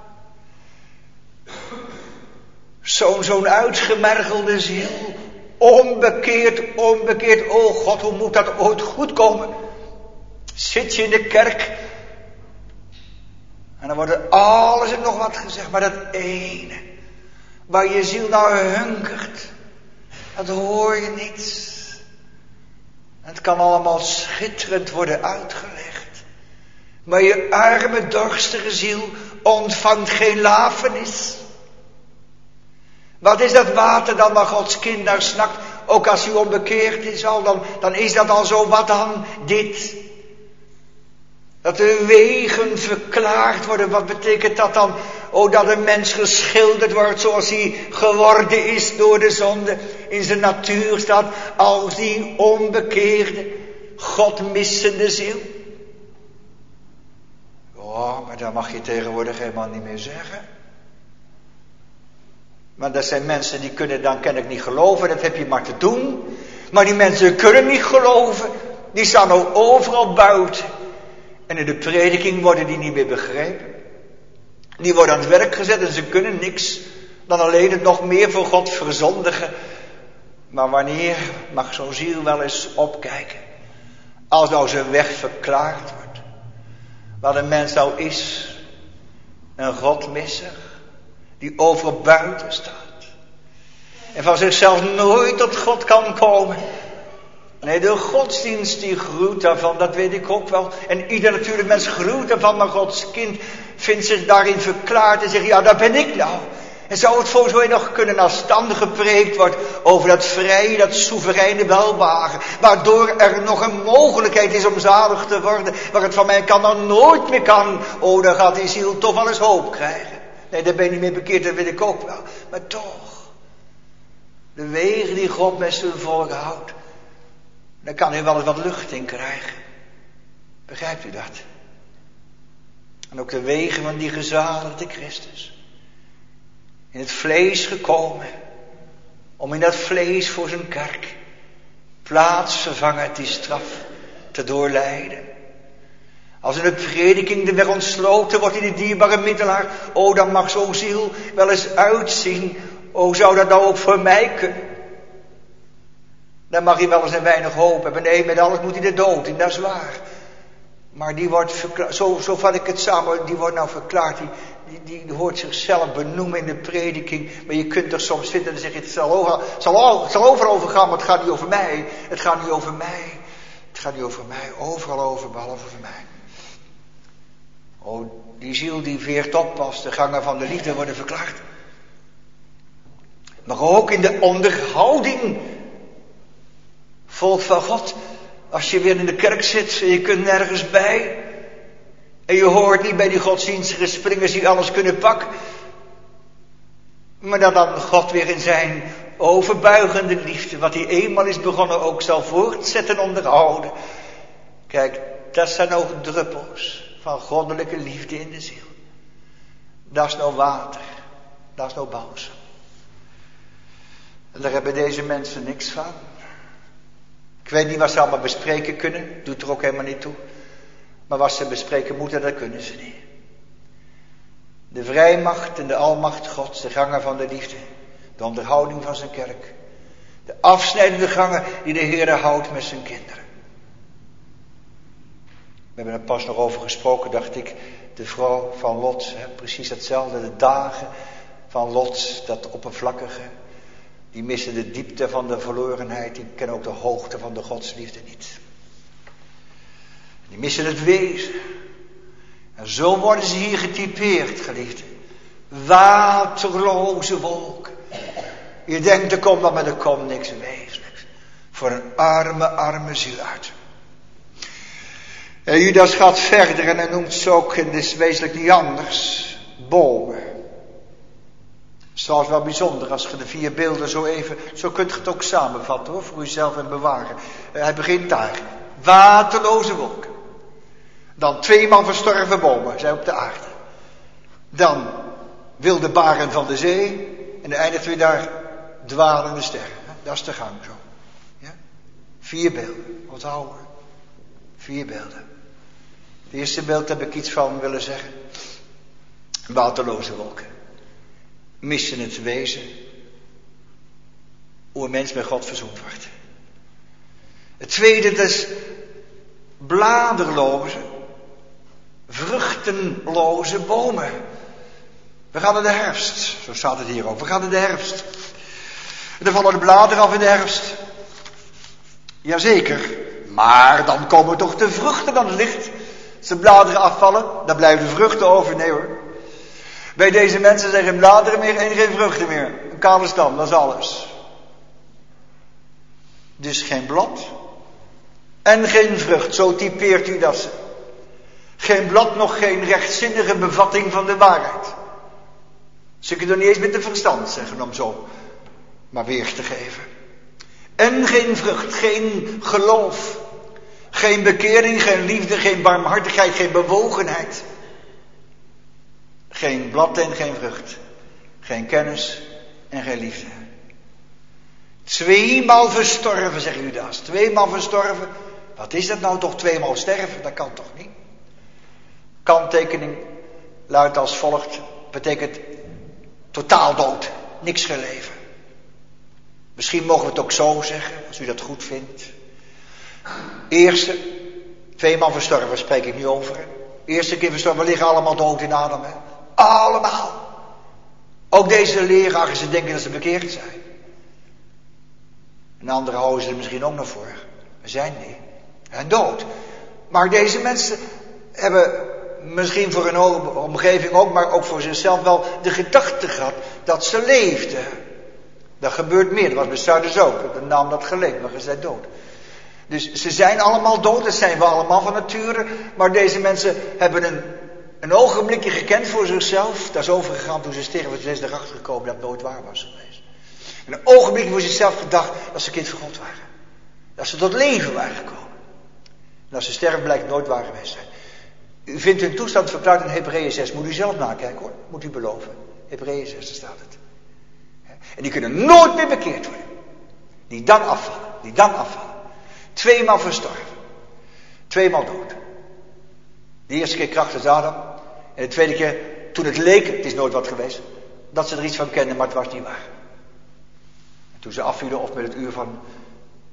Zo'n zo'n uitgemergelde ziel. Onbekeerd, onbekeerd. Oh God, hoe moet dat ooit goed komen? Zit je in de kerk. En dan wordt er alles en nog wat gezegd. Maar dat ene. Waar je ziel naar hunkert. Dat hoor je niet. Het kan allemaal schitterend worden uitgelegd. Maar je arme, dorstige ziel ontvangt geen lafenis. Wat is dat water dan waar Gods kind naar snakt? Ook als u onbekeerd is al, dan, dan is dat al zo. Wat dan? Dit. Dat de wegen verklaard worden. Wat betekent dat dan? Oh, dat een mens geschilderd wordt zoals hij geworden is door de zonde. In zijn natuur staat als die onbekeerde, God missende ziel. Oh, maar dat mag je tegenwoordig helemaal niet meer zeggen. Maar dat zijn mensen die kunnen dan kennelijk niet geloven. Dat heb je maar te doen. Maar die mensen kunnen niet geloven. Die staan ook overal buiten. En in de prediking worden die niet meer begrepen. Die worden aan het werk gezet en ze kunnen niks. Dan alleen het nog meer voor God verzondigen. Maar wanneer mag zo'n ziel wel eens opkijken? Als nou zijn weg verklaard wordt. Wat een mens nou is. Een godmisser. Die overal buiten staat. En van zichzelf nooit tot God kan komen. Nee, de godsdienst die gruwt daarvan, dat weet ik ook wel. En ieder natuurlijk mens gruwt daarvan, maar Gods kind vindt zich daarin verklaard en zegt, ja, daar ben ik nou. En zou het voor zo nog kunnen als stand gepreekt wordt over dat vrije, dat soevereine welbehagen. Waardoor er nog een mogelijkheid is om zalig te worden. Waar het van mij kan dan nooit meer kan. Oh, dan gaat die ziel toch wel eens hoop krijgen. Nee, daar ben je niet mee bekeerd, dat weet ik ook wel. Maar toch, de wegen die God met zijn volk houdt, daar kan hij wel eens wat lucht in krijgen. Begrijpt u dat? En ook de wegen van die gezaligde Christus. In het vlees gekomen. Om in dat vlees voor zijn kerk plaatsvervangend die straf te doorlijden. Als in de prediking de weg ontsloten wordt in die dierbare middelaar. O, dan mag zo'n ziel wel eens uitzien. O, zou dat nou ook voor mij kunnen? Dan mag hij wel eens een weinig hoop hebben. Nee, met alles moet hij de dood in, dat is waar. Maar die wordt verklaard, zo, zo vat ik het samen, die wordt nou verklaard, die, die, die hoort zichzelf benoemen in de prediking. Maar je kunt er soms vinden en dan zeg je, het zal overal, het zal, het zal overal over gaan, maar het gaat niet over mij. Het gaat niet over mij. Het gaat niet over mij, overal over, behalve over mij. Oh, die ziel die veert op als de gangen van de liefde worden verklaard. Maar ook in de onderhouding, volk van God. Als je weer in de kerk zit en je kunt nergens bij. En je hoort niet bij die godsdienstige springers die alles kunnen pakken. Maar dat dan God weer in zijn overbuigende liefde, wat hij eenmaal is begonnen, ook zal voortzetten onderhouden. Kijk, dat zijn ook druppels van goddelijke liefde in de ziel. Dat is nou water. Dat is nou balsem. En daar hebben deze mensen niks van. Ik weet niet wat ze allemaal bespreken kunnen. Doet er ook helemaal niet toe. Maar wat ze bespreken moeten, dat kunnen ze niet. De vrijmacht en de almacht Gods, de gangen van de liefde. De onderhouding van zijn kerk. De afsnijdende gangen die de Heer houdt met zijn kinderen. We hebben er pas nog over gesproken, dacht ik. De vrouw van Lot, hè, precies hetzelfde. De dagen van Lot, dat oppervlakkige. Die missen de diepte van de verlorenheid. Die kennen ook de hoogte van de godsliefde niet. Die missen het wezen. En zo worden ze hier getypeerd, geliefde. Waterloze wolken. Je denkt, er komt dan, maar er komt niks wezenlijks. Voor een arme, arme ziel uit. En Judas gaat verder en hij noemt ze ook, en dit is wezenlijk niet anders, bomen. Het is trouwens wel bijzonder als je de vier beelden zo even, zo kunt je het ook samenvatten hoor, voor uzelf en bewaren. Hij begint daar. Waterloze wolken. Dan tweemaal verstorven bomen, zijn op de aarde. Dan wilde baren van de zee. En dan eindigt weer daar dwalende sterren. Dat is de gang zo. Ja? Vier beelden, onthouden. Vier beelden. Het eerste beeld heb ik iets van willen zeggen. Waterloze wolken. Missen het wezen. Hoe een mens met God verzoend wordt. Het tweede, dat is bladerloze, vruchtenloze bomen. We gaan in de herfst. Zo staat het hier ook. We gaan in de herfst. En dan vallen de bladeren af in de herfst. Jazeker. Maar dan komen toch de vruchten aan het licht. Als de bladeren afvallen, dan blijven de vruchten over. Nee hoor. Bij deze mensen zijn geen bladeren meer en geen vruchten meer. Een kale stam, dat is alles. Dus geen blad. En geen vrucht, zo typeert u dat ze. Geen blad, nog geen rechtzinnige bevatting van de waarheid. Ze kunnen niet eens met de verstand zeggen om zo maar weer te geven. En geen vrucht, geen geloof. Geen bekering, geen liefde, geen barmhartigheid, geen bewogenheid. Geen blad en geen vrucht. Geen kennis en geen liefde. Tweemaal verstorven, zegt Judas. Tweemaal verstorven. Wat is dat nou toch, tweemaal sterven? Dat kan toch niet? Kanttekening luidt als volgt. Betekent totaal dood. Niks geleven. Misschien mogen we het ook zo zeggen, als u dat goed vindt. Eerste, tweemaal verstorven spreek ik nu over. Eerste keer verstorven, we liggen allemaal dood in Adam. Hè? Allemaal. Ook deze leraren, ze denken dat ze bekeerd zijn. En anderen houden ze er misschien ook nog voor. We zijn niet. En dood. Maar deze mensen hebben misschien voor hun omgeving ook, maar ook voor zichzelf wel de gedachte gehad dat ze leefden. Dat gebeurt meer. Dat was bij Sardis ook. De naam dat geleefd, maar ze zijn dood. Dus ze zijn allemaal dood. Dat zijn we allemaal van nature. Maar deze mensen hebben een, een ogenblikje gekend voor zichzelf. Dat is overgegaan toen ze sterven. Toen zijn ze erachter gekomen dat het nooit waar was geweest. En een ogenblikje voor zichzelf gedacht dat ze kind van God waren. Dat ze tot leven waren gekomen. En als ze sterven blijkt het nooit waar geweest zijn. U vindt hun toestand verklaard in Hebreeën zes. Moet u zelf nakijken hoor. Moet u beloven. Hebreeën zes, daar staat het. En die kunnen nooit meer bekeerd worden. Die dan afvallen. Die dan afvallen. Tweemaal verstorven. Tweemaal dood. De eerste keer krachtens Adam. En de tweede keer toen het leek, het is nooit wat geweest, dat ze er iets van kenden, maar het was niet waar. En toen ze afvielen of met het uur van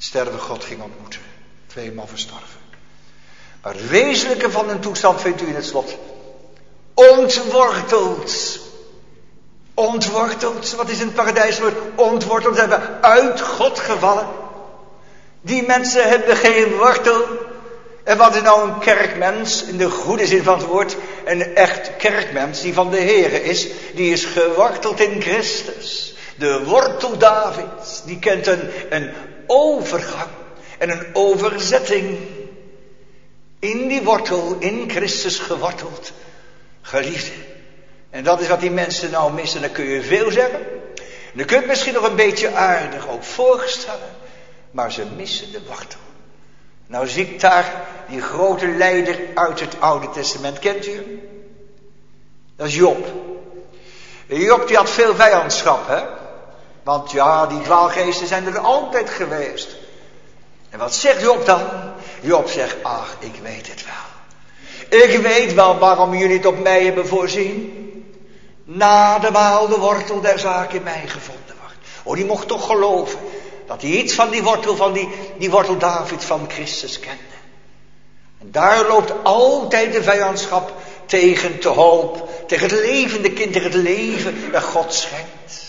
het sterven God ging ontmoeten. Tweemaal verstorven. Maar het wezenlijke van hun toestand vindt u in het slot. Ontworteld. Ontworteld. Wat is in het paradijswoord? Ontworteld. Ze hebben uit God gevallen. Die mensen hebben geen wortel. En wat is nou een kerkmens? In de goede zin van het woord. Een echt kerkmens die van de Heere is. Die is geworteld in Christus. De wortel Davids. Die kent een, een overgang. En een overzetting. In die wortel, in Christus geworteld. Geliefde. En dat is wat die mensen nou missen. Dan kun je veel zeggen. En dan kun je het misschien nog een beetje aardig ook voorstellen. Maar ze missen de wortel. Nou zie ik daar die grote leider uit het Oude Testament. Kent u hem? Dat is Job. Job die had veel vijandschap, hè? Want ja, die dwaalgeesten zijn er altijd geweest. En wat zegt Job dan? Job zegt, ach, ik weet het wel. Ik weet wel waarom jullie het op mij hebben voorzien. Na de maal de wortel der zaak in mij gevonden wordt. Oh, die mocht toch geloven. Dat hij iets van die wortel, van die, die wortel David van Christus kende. En daar loopt altijd de vijandschap tegen te hoop. Tegen het levende kind, tegen het leven dat God schenkt.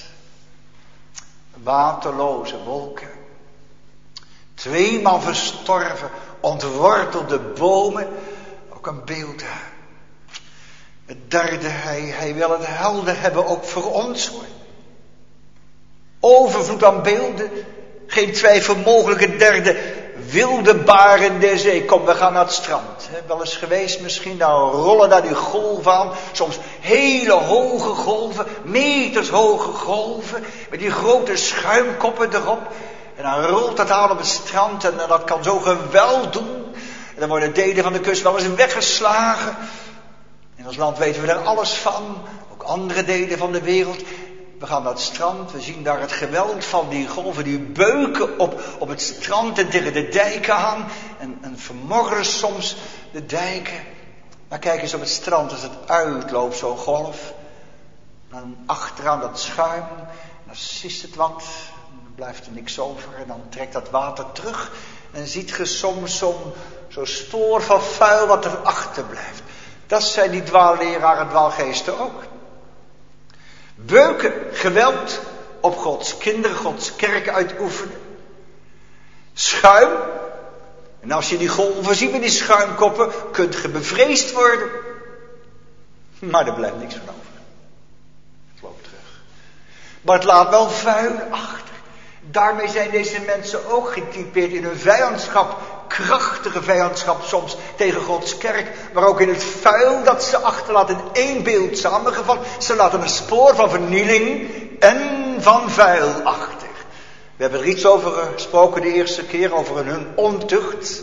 Waterloze wolken. Tweemaal verstorven, ontwortelde bomen. Ook een beeld daar. Het derde, hij, hij wil het helder hebben ook voor ons hoor. Overvloed aan beelden. Geen twijfel mogelijk. Het derde, wilde baren der zee. Kom, we gaan naar het strand. He, wel eens geweest misschien. Nou rollen daar die golven aan. Soms hele hoge golven. Meters hoge golven. Met die grote schuimkoppen erop. En dan rolt dat aan op het strand. En dat kan zo geweld doen. En dan worden delen van de kust wel eens weggeslagen. In ons land weten we er alles van. Ook andere delen van de wereld. We gaan naar het strand. We zien daar het geweld van die golven. Die beuken op, op het strand en tegen de dijken aan. En, en vermorren soms de dijken. Maar kijk eens op het strand als het uitloopt, zo'n golf. Dan achteraan dat schuim. Dan sist het wat. Dan blijft er niks over. En dan trekt dat water terug. En dan ziet je soms zo'n zo'n spoor van vuil wat er achter blijft. Dat zijn die dwaalleraren, dwaalgeesten ook. Beuken, geweld op Gods kinderen, Gods kerk uitoefenen. Schuim. En als je die golven ziet met die schuimkoppen, kunt je bevreesd worden. Maar er blijft niks van over. Het loopt terug. Maar het laat wel vuil achter. Daarmee zijn deze mensen ook getypeerd in hun vijandschap. Krachtige vijandschap soms tegen Gods kerk. Maar ook in het vuil dat ze achterlaten in één beeld samengevat. Ze laten een spoor van vernieling en van vuil achter. We hebben er iets over gesproken de eerste keer. Over hun ontucht.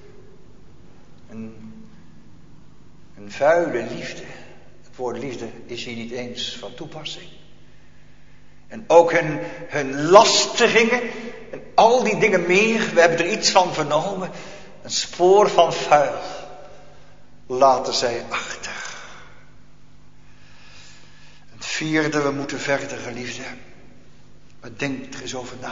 Een, een vuile liefde. Het woord liefde is hier niet eens van toepassing. En ook hun, hun lasteringen. En al die dingen meer. We hebben er iets van vernomen. Een spoor van vuil. Laten zij achter. Het vierde, we moeten verder, geliefde. Maar denk er eens over na.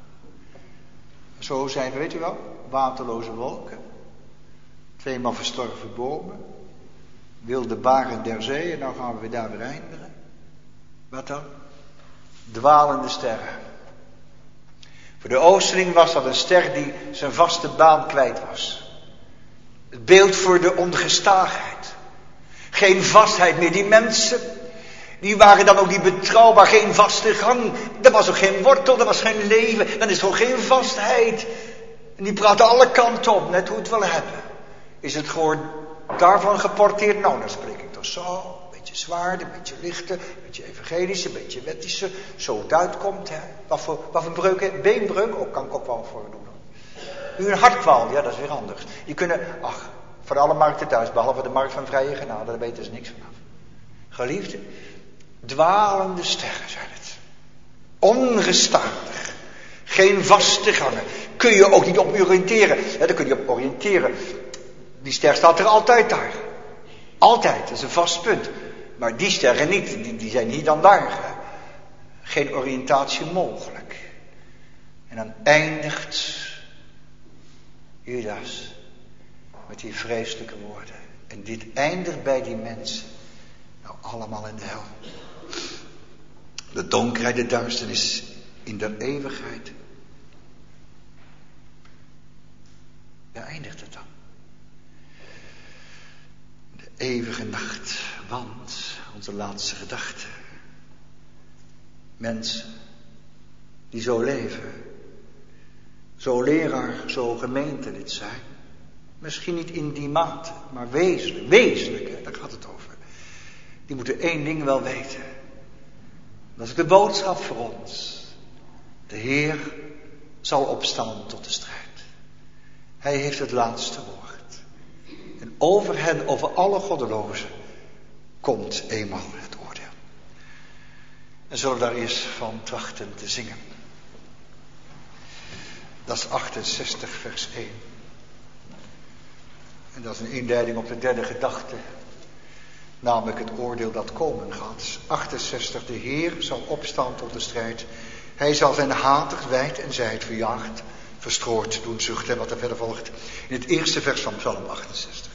Zo zijn we, weet u wel, waterloze wolken. Tweemaal verstorven bomen. Wilde baren der zee. En nou gaan we weer daar weer eindigen. Wat dan? Dwalende sterren. Voor de oosteling was dat een ster die zijn vaste baan kwijt was. Het beeld voor de ongestaagheid. Geen vastheid meer. Die mensen, die waren dan ook niet betrouwbaar. Geen vaste gang. Er was ook geen wortel, er was geen leven. Dan is er ook geen vastheid. En die praten alle kanten op, net hoe het wil hebben. Is het gewoon daarvan geporteerd? Nou, dan spreek ik toch zo. Een beetje zwaarder, een beetje lichter, een beetje evangelische, een beetje wettische. Zo het uitkomt, hè. Wat voor, wat voor breuk, hè? Beenbreuk, ook kan ik ook wel voor doen. Nu een hartkwaal, ja, dat is weer anders. Die kunnen, ach, voor alle markten thuis, behalve de markt van vrije genade, daar weten ze niks vanaf. Geliefde, dwalende sterren zijn het. Ongestadig. Geen vaste gangen. Kun je ook niet op oriënteren. Ja, daar kun je op oriënteren. Die ster staat er altijd daar. Altijd, dat is een vast punt. Maar die sterren niet, die, die zijn hier dan daar. Geen oriëntatie mogelijk. En dan eindigt Judas, met die vreselijke woorden. En dit eindigt bij die mensen. Nou, allemaal in de hel. De donkerheid, de duisternis in der eeuwigheid. Daar eindigt het dan. De eeuwige nacht. Want, onze laatste gedachte. Mensen die zo leven. Zo leraar, zo gemeentelid zijn. Misschien niet in die mate, maar wezenlijk, wezenlijk, hè, daar gaat het over. Die moeten één ding wel weten. Dat is de boodschap voor ons. De Heer zal opstaan tot de strijd. Hij heeft het laatste woord. En over hen, over alle goddelozen, komt eenmaal het oordeel. En zullen we daar eerst van trachten te zingen. Dat is achtenzestig vers één. En dat is een inleiding op de derde gedachte. Namelijk het oordeel dat komen gaat. achtenzestig. De Heer zal opstaan tot de strijd. Hij zal zijn haters wijd en zijd verjaagd, verstrooid doen zuchten. En wat er verder volgt in het eerste vers van Psalm achtenzestig.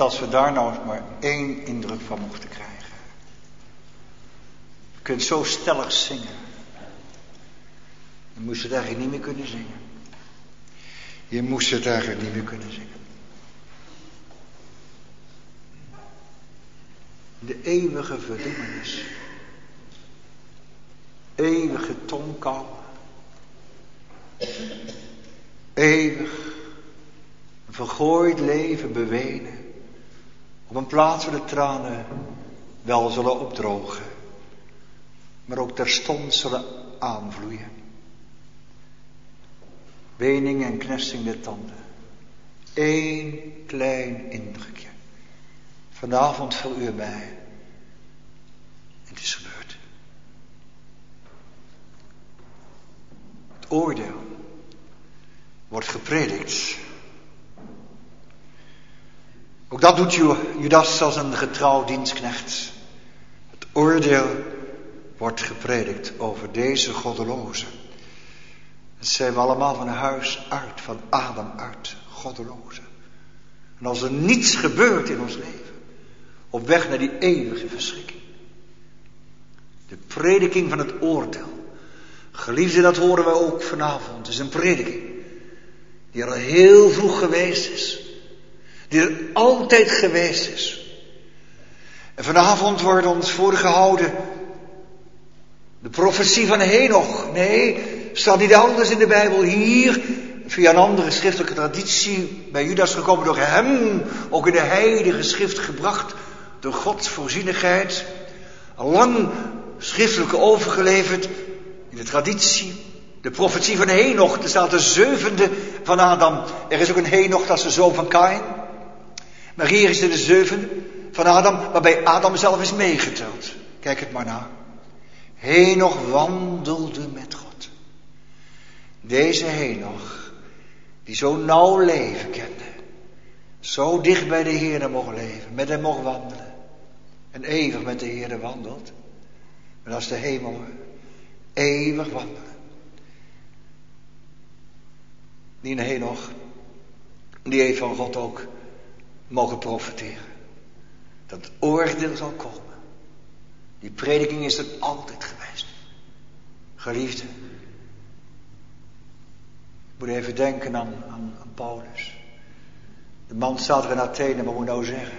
als we daar nou maar één indruk van mochten krijgen. Je kunt zo stellig zingen. Je moest het eigenlijk niet meer kunnen zingen. Je moest het eigenlijk niet meer kunnen zingen. De eeuwige verdoemenis. Eeuwige tongkou. Eeuwig. Een vergooid leven bewenen. Op een plaats waar de tranen wel zullen opdrogen. Maar ook terstond zullen aanvloeien. Wening en knetsing de tanden. Eén klein indrukje. Vanavond voor u en mij. En het is gebeurd. Het oordeel wordt gepredikt. Ook dat doet Judas als een getrouw dienstknecht. Het oordeel wordt gepredikt over deze goddelozen. Het zijn we allemaal van huis uit, van Adam uit, goddelozen. En als er niets gebeurt in ons leven, op weg naar die eeuwige verschrikking. De prediking van het oordeel. Geliefden, dat horen we ook vanavond. Het is een prediking die er al heel vroeg geweest is. Die er altijd geweest is. En vanavond wordt ons voorgehouden de profetie van Henoch. Nee, staat niet anders in de Bijbel. Hier, via een andere schriftelijke traditie, bij Judas gekomen door hem, ook in de heilige schrift gebracht, door Gods voorzienigheid, al lang schriftelijk overgeleverd in de traditie. De profetie van Henoch, er staat de zevende van Adam. Er is ook een Henoch, dat is de zoon van Kain. Maar hier is er de zevende van Adam, waarbij Adam zelf is meegeteld. Kijk het maar na. Henoch wandelde met God. Deze Henoch, die zo nauw leven kende, zo dicht bij de Heere mocht leven, met hem mocht wandelen, en eeuwig met de Heere wandelt. En dat is de hemel, eeuwig wandelen. Die Henoch, die heeft van God ook mogen profiteren. Dat het oordeel zal komen. Die prediking is er altijd geweest. Geliefde. Ik moet even denken aan, aan, aan Paulus. De man staat er in Athene, wat moet ik nou zeggen?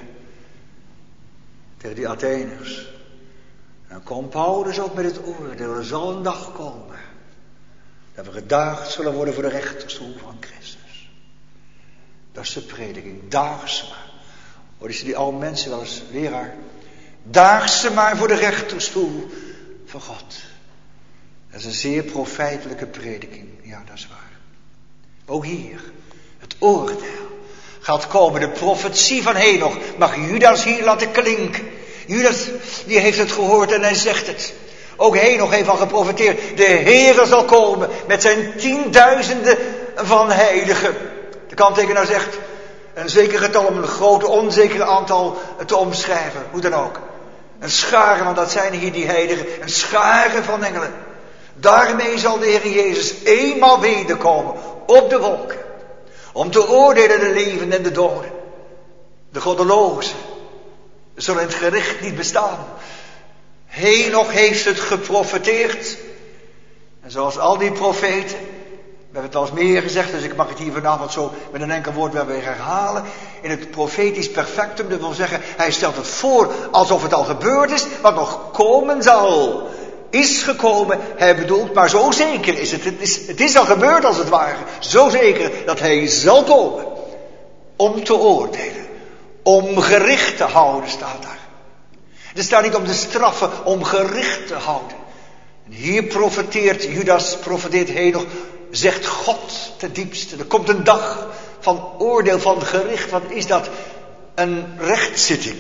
Tegen die Atheners. En dan komt Paulus ook met het oordeel. Er zal een dag komen. Dat we gedaagd zullen worden voor de rechterstoel van Christus. Dat is de prediking. Daag ze maar. Hoor je die oude mensen wel eens, leraar? Daag ze maar voor de rechterstoel van God. Dat is een zeer profijtelijke prediking. Ja, dat is waar. Ook hier. Het oordeel gaat komen. De profetie van Henoch mag Judas hier laten klinken. Judas, die heeft het gehoord en hij zegt het. Ook Henoch heeft al geprofeteerd. De Heere zal komen met zijn tienduizenden van heiligen. De kanttekenaar zegt een zeker getal om een groot onzeker aantal te omschrijven. Hoe dan ook. Een schare, want dat zijn hier die heiligen. Een schare van engelen. Daarmee zal de Heer Jezus eenmaal wederkomen op de wolken. Om te oordelen de levenden en de doden. De goddelozen zullen in het gericht niet bestaan. Henoch heeft het geprofeteerd. En zoals al die profeten. We hebben het al eens meer gezegd, dus ik mag het hier vanavond zo met een enkel woord weer herhalen. In het profetisch perfectum, dat wil zeggen, hij stelt het voor alsof het al gebeurd is, wat nog komen zal. Is gekomen, hij bedoelt, maar zo zeker is het. Het is, het is al gebeurd als het ware. Zo zeker dat hij zal komen. Om te oordelen. Om gericht te houden, staat daar. Er staat niet om te straffen, om gericht te houden. En hier profeteert Judas, profeteert Henoch, zegt God ten diepste. Er komt een dag van oordeel, van gericht. Wat is dat? Een rechtszitting.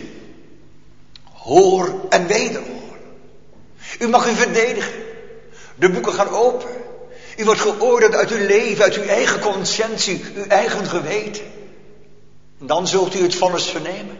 Hoor en wederhoor. U mag u verdedigen. De boeken gaan open. U wordt geoordeeld uit uw leven, uit uw eigen conscientie, uw eigen geweten. En dan zult u het vonnis vernemen.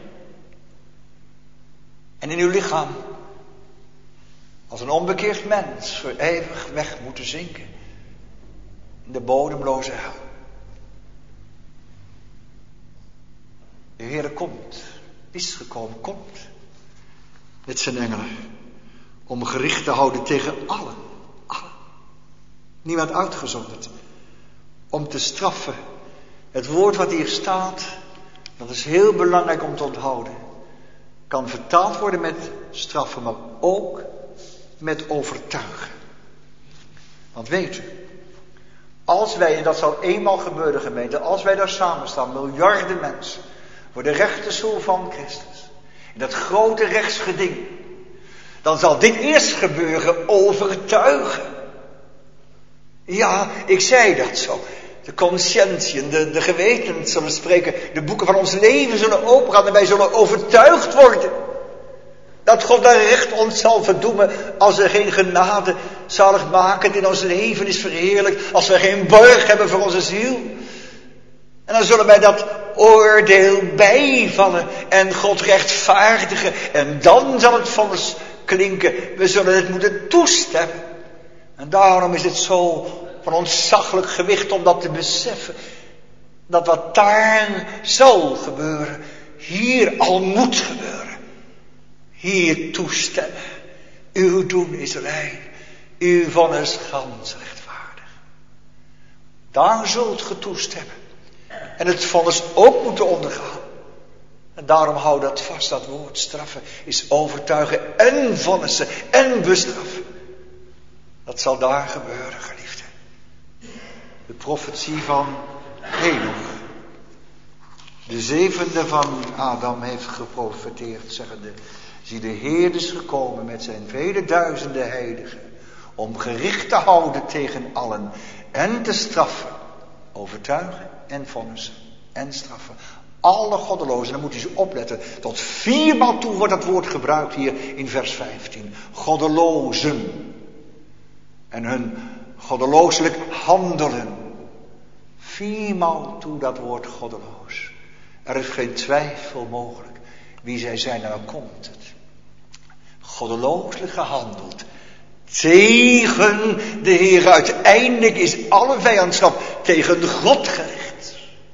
En in uw lichaam, als een onbekeerd mens, voor eeuwig weg moeten zinken. In de bodemloze hel. De Heere komt is gekomen, komt. Met zijn engelen. Om gericht te houden tegen allen. Allen. Niemand uitgezonderd. Om te straffen. Het woord wat hier staat, dat is heel belangrijk om te onthouden. Kan vertaald worden met straffen, maar ook met overtuigen. Want weet u, als wij, en dat zal eenmaal gebeuren gemeente, als wij daar samen staan, miljarden mensen, voor de rechterstoel van Christus, in dat grote rechtsgeding, dan zal dit eerst gebeuren, overtuigen. Ja, ik zei dat zo. De consciëntie, de, de geweten zullen spreken, de boeken van ons leven zullen opengaan en wij zullen overtuigd worden. Dat God daar recht ons zal verdoemen als er geen genade zaligmakend in ons leven is verheerlijkt. Als we geen borg hebben voor onze ziel. En dan zullen wij dat oordeel bijvallen en God rechtvaardigen. En dan zal het vonnis klinken. We zullen het moeten toestemmen. En daarom is het zo van ontzaglijk gewicht om dat te beseffen. Dat wat daar zal gebeuren, hier al moet gebeuren. Hier toestemmen. Uw doen is rein. Uw vonnis gans rechtvaardig. Daar zult ge toestemmen. En het vonnis ook moeten ondergaan. En daarom hou dat vast, dat woord straffen is overtuigen en vonnissen en bestraffen. Dat zal daar gebeuren, geliefde. De profetie van Henoch. De zevende van Adam heeft geprofeteerd, zeggende: zie, de Heer is gekomen met zijn vele duizenden heiligen, om gericht te houden tegen allen en te straffen, overtuigen en vonnissen en straffen. Alle goddelozen, dan moet u ze opletten, tot viermaal toe wordt dat woord gebruikt hier in vers vijftien. Goddelozen. En hun goddelooselijk handelen. Viermaal toe dat woord goddeloos. Er is geen twijfel mogelijk wie zij zijn en dan komt het. Goddelooselijk gehandeld. Tegen de Heer. Uiteindelijk is alle vijandschap tegen God gericht.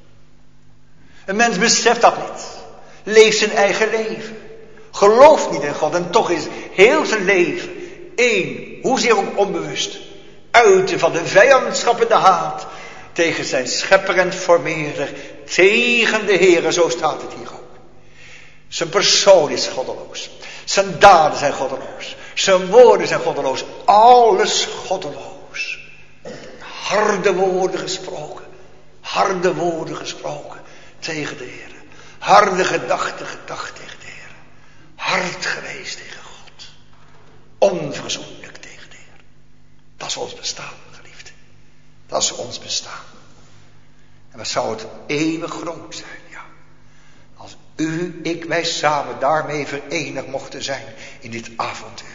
Een mens beseft dat niet. Leeft zijn eigen leven. Gelooft niet in God en toch is heel zijn leven één, hoezeer ook onbewust, uiten van de vijandschap en de haat tegen zijn schepper en formeerder, tegen de Heer, zo staat het hier ook. Zijn persoon is goddeloos. Zijn daden zijn goddeloos. Zijn woorden zijn goddeloos. Alles goddeloos. Harde woorden gesproken. Harde woorden gesproken tegen de Heer. Harde gedachten gedacht tegen de Heer. Hard geweest tegen God. Onverzoenlijk tegen de Heer. Dat is ons bestaan, geliefde. Dat is ons bestaan. En wat zou het eeuwig groot zijn, ja. Als u, ik, wij samen daarmee verenigd mochten zijn in dit avontuur.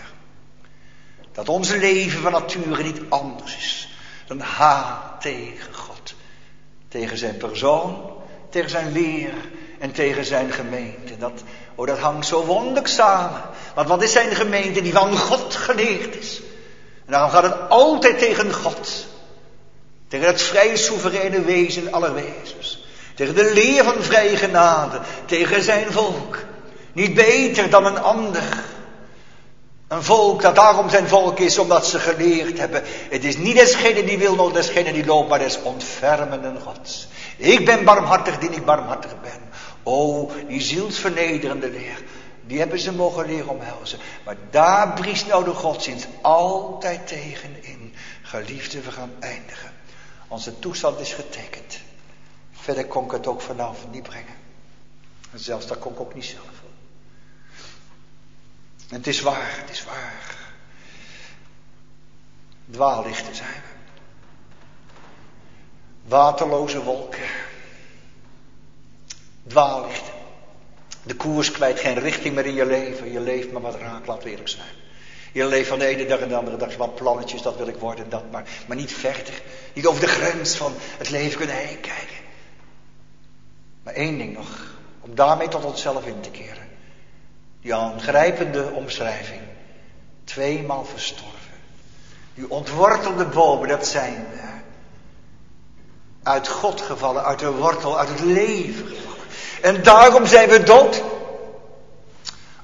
Dat ons leven van nature niet anders is dan haat tegen God. Tegen zijn persoon, tegen zijn leer en tegen zijn gemeente. Dat, oh, dat hangt zo wonderlijk samen. Want wat is zijn gemeente die van God geleerd is? En daarom gaat het altijd tegen God. Tegen het vrije soevereine wezen aller wezens. Tegen de leer van vrije genade. Tegen zijn volk. Niet beter dan een ander. Een volk dat daarom zijn volk is, omdat ze geleerd hebben. Het is niet desgene die wil, nog desgene die loopt, maar des ontfermenden Gods. Ik ben barmhartig, die ik barmhartig ben. O, die zielsvernederende leer. Die hebben ze mogen leren omhelzen. Maar daar briest nou de godsdienst altijd tegen in. Geliefde, we gaan eindigen. Onze toestand is getekend. Verder kon ik het ook vanavond niet brengen. En zelfs dat kon ik ook niet zelf. En het is waar, het is waar. Dwaallichten zijn we. Waterloze wolken. Dwaallichten. De koers kwijt, geen richting meer in je leven. Je leeft maar wat raak, laten we eerlijk zijn. Je leeft van de ene dag en de andere dag. Wat plannetjes, dat wil ik worden en dat. Maar, maar niet verder. Niet over de grens van het leven kunnen heen kijken. Maar één ding nog. Om daarmee tot onszelf in te keren. Die aangrijpende omschrijving. Tweemaal verstorven. Die ontwortelde bomen, dat zijn we. Uit God gevallen, uit de wortel, uit het leven gevallen. En daarom zijn we dood.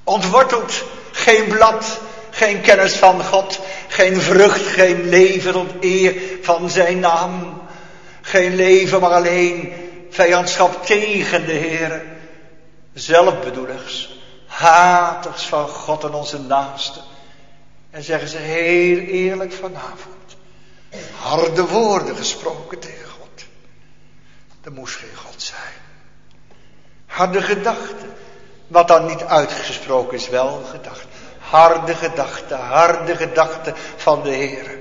Ontworteld, geen blad, geen kennis van God, geen vrucht, geen leven tot eer van zijn naam. Geen leven, maar alleen vijandschap tegen de Heer. Zelfbedoelers, haters van God en onze naasten. En zeggen ze heel eerlijk vanavond, harde woorden gesproken tegen God. Er moest geen God zijn. Harde gedachten, wat dan niet uitgesproken is, wel gedacht. Harde gedachten, harde gedachten van de Heer.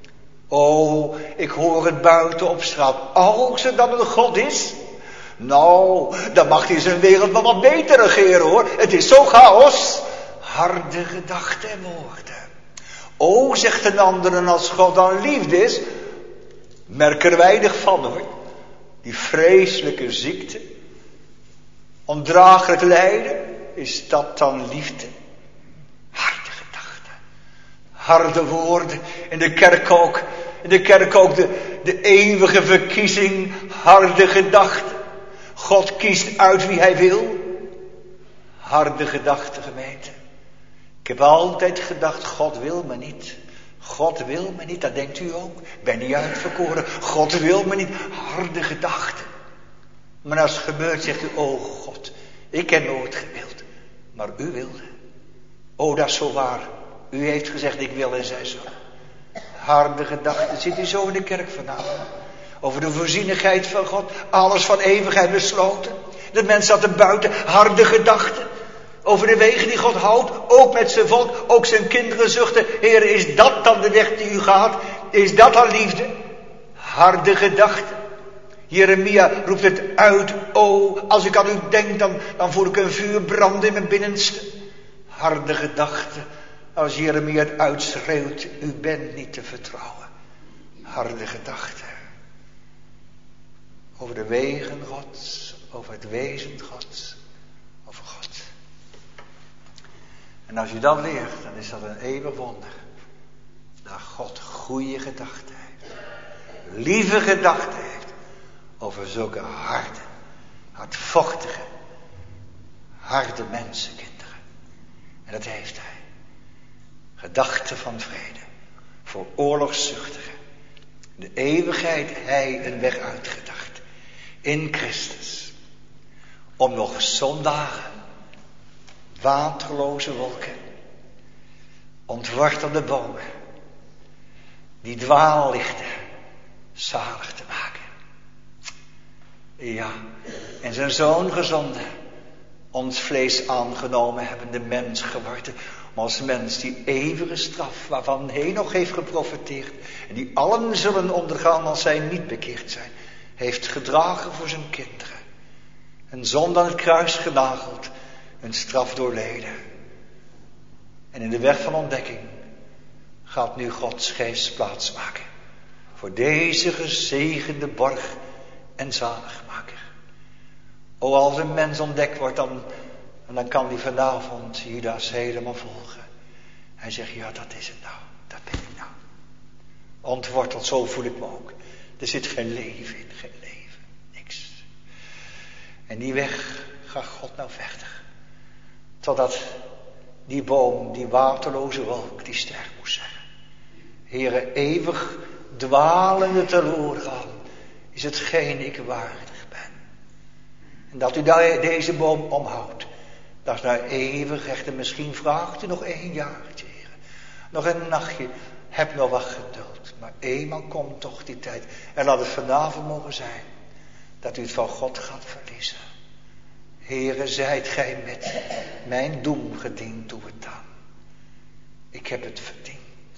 Oh, ik hoor het buiten op straat. Als er dan een God is, nou, dan mag hij zijn wereld wel wat beter regeren hoor. Het is zo chaos. Harde gedachten en woorden. Oh, zegt een ander, en als God dan liefde is, merken er weinig van hoor. Die vreselijke ziekte, ondraaglijk lijden, is dat dan liefde? Harde gedachten, harde woorden, in de kerk ook, in de kerk ook de, de eeuwige verkiezing, harde gedachten. God kiest uit wie hij wil. Harde gedachten, gemeente. Ik heb altijd gedacht, God wil me niet. God wil me niet, dat denkt u ook. Ik ben niet uitverkoren. God wil me niet. Harde gedachten. Maar als het gebeurt, zegt u, oh God, ik heb nooit gewild. Maar u wilde. Oh, dat is zo waar. U heeft gezegd, ik wil en zij zo. Harde gedachten. Zit u zo in de kerk vanavond? Over de voorzienigheid van God. Alles van eeuwigheid besloten. De mens zat er buiten. Harde gedachten. Over de wegen die God houdt. Ook met zijn volk. Ook zijn kinderen zuchten. Heer, is dat dan de weg die u gaat? Is dat dan liefde? Harde gedachten. Jeremia roept het uit. Oh, als ik aan u denk, dan, dan voel ik een vuur branden in mijn binnenste. Harde gedachten. Als Jeremia het uitschreeuwt. U bent niet te vertrouwen. Harde gedachten. Over de wegen Gods. Over het wezen Gods. Over God. En als je dat leert, dan is dat een eeuwig wonder. Dat God goede gedachten heeft. Lieve gedachten heeft. Over zulke harde, hardvochtige, harde mensenkinderen. En dat heeft hij. Gedachten van vrede. Voor oorlogszuchtigen. De eeuwigheid hij een weg uitgedacht. In Christus. Om nog zondagen. Waterloze wolken. Ontwortelde bomen. Die dwaallichten. Zalig te maken. Ja, en zijn zoon gezonden. Ons vlees aangenomen hebben, de mens geworden. Maar als mens die eeuwige straf, waarvan hij nog heeft geprofiteerd. En die allen zullen ondergaan als zij niet bekeerd zijn. Heeft gedragen voor zijn kinderen. Een zonde aan het kruis genageld. Een straf doorleden. En in de weg van ontdekking gaat nu Gods geest plaats maken. Voor deze gezegende borg en zaligmaker. O, als een mens ontdekt wordt, dan, dan kan hij vanavond Judas helemaal volgen. Hij zegt, ja, dat is het nou. Dat ben ik nou. Ontworteld, zo voel ik me ook. Er zit geen leven in, geen leven. Niks. En die weg gaat God nou verder. Totdat die boom, die waterloze wolk, die sterk moest zeggen. Heere, eeuwig dwalende teloor gaan. Is hetgeen ik waardig ben. En dat u deze boom omhoudt. Dat is nou eeuwig echt. En misschien vraagt u nog één jaartje, Heer. Nog een nachtje. Heb nog wat geduld. Maar eenmaal komt toch die tijd. En laat het vanavond mogen zijn. Dat u het van God gaat verliezen. Heere, zijt gij met mijn doem gediend toe het dan. Ik heb het verdiend.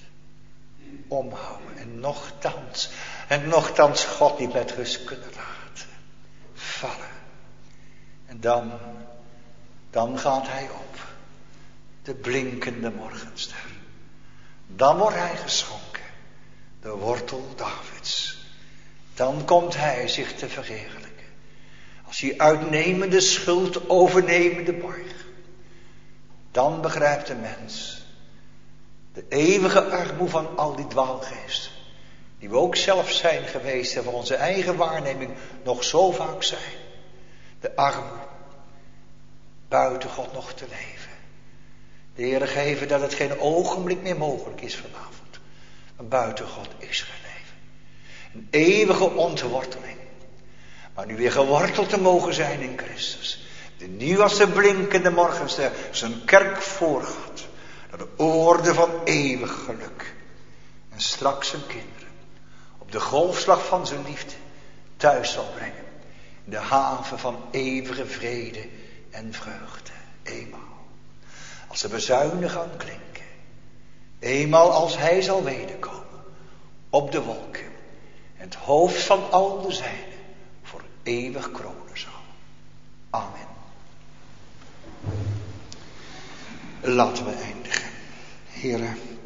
Omhouden. En nochtans. En nochtans God niet met rust kunnen laten. Vallen. En dan. Dan gaat hij op. De blinkende morgenster. Dan wordt hij geschonken. De wortel Davids. Dan komt hij zich te verheerlijken. Als die uitnemende schuld overnemende borg. Dan begrijpt de mens. De eeuwige armoe van al die dwaalgeesten. Die we ook zelf zijn geweest en voor onze eigen waarneming nog zo vaak zijn. De armoe. Buiten God nog te leven. De Heere geven dat het geen ogenblik meer mogelijk is vanavond. Maar buiten God is geen leven. Een eeuwige ontworteling. Maar nu weer geworteld te mogen zijn in Christus. Die nu als de blinkende morgenster zijn kerk voorgaat. Naar de oorde van eeuwig geluk. En straks zijn kinderen op de golfslag van zijn liefde thuis zal brengen. In de haven van eeuwige vrede en vreugde. Eenmaal. Als de bezuinen gaan klinken. Eenmaal als hij zal wederkomen. Op de wolken. En het hoofd van al de zijnen voor eeuwig kronen zal. Amen. Laten we eindigen. Heere,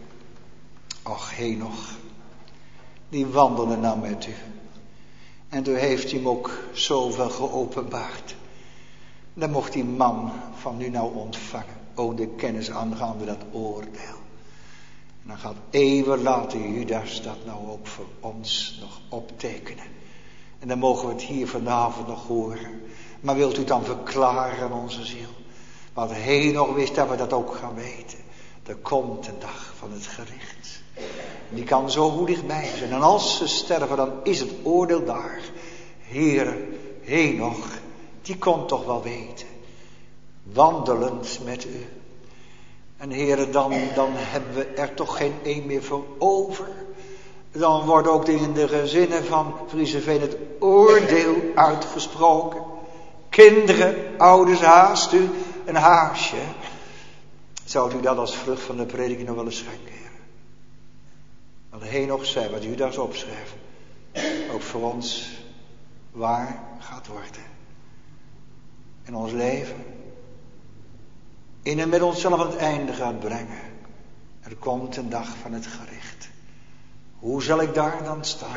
och Henoch, die wandelde nou met u. En u heeft hem ook zoveel geopenbaard. Dan mocht die man van u nou ontvangen. Ook de kennis aangaande dat oordeel. En dan gaat eeuwen later Judas dat nou ook voor ons nog optekenen. En dan mogen we het hier vanavond nog horen. Maar wilt u het dan verklaren aan onze ziel? Want Henoch wist dat we dat ook gaan weten. Er komt een dag van het gericht. Die kan zo dichtbij zijn. En als ze sterven, dan is het oordeel daar. Heere, Henoch, die kon toch wel weten. Wandelend met u. En Heere, dan, dan hebben we er toch geen een meer voor over. Dan wordt ook in de gezinnen van Frieseveen het oordeel uitgesproken. Kinderen, ouders, haast u een haasje. Zou u dat als vrucht van de prediking nog willen schenken, Heer? Want Henoch zei wat Judas opschreef. Ook voor ons waar gaat worden. In ons leven. In en met onszelf aan het einde gaat brengen. Er komt een dag van het gericht. Hoe zal ik daar dan staan?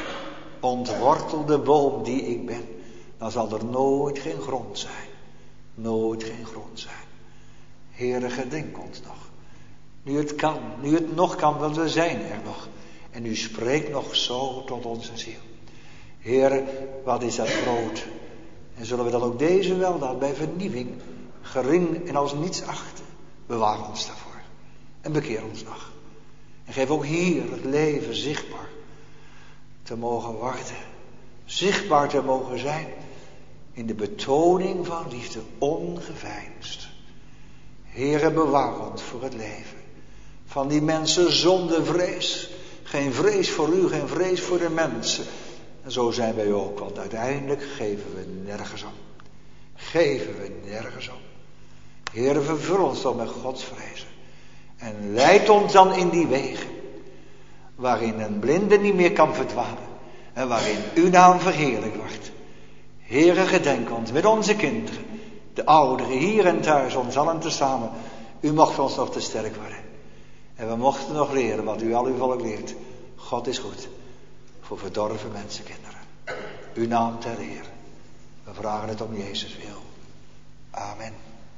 Ontwortelde boom die ik ben. Dan zal er nooit geen grond zijn. Nooit geen grond zijn. Heere, gedenk ons nog. Nu het kan, nu het nog kan, want we zijn er nog. En u spreekt nog zo tot onze ziel. Heere, wat is dat groot. En zullen we dan ook deze weldaad bij vernieuwing gering en als niets achten. Bewaar ons daarvoor. En bekeer ons nog. En geef ook hier het leven zichtbaar te mogen worden. Zichtbaar te mogen zijn. In de betoning van liefde ongeveinsd. Heere, bewaar ons voor het leven. Van die mensen zonder vrees. Geen vrees voor u, geen vrees voor de mensen. En zo zijn wij ook, want uiteindelijk geven we nergens om. Geven we nergens om. Heere, vervul ons dan met godsvrezen. En leid ons dan in die wegen. Waarin een blinde niet meer kan verdwalen. En waarin uw naam verheerlijk wordt. Heere, gedenk ons met onze kinderen. De ouderen hier en thuis, ons allen tezamen. U mocht ons nog te sterk worden. En we mochten nog leren wat u al uw volk leert. God is goed. Voor verdorven mensenkinderen. Uw naam ter eer. We vragen het om Jezus wil. Amen.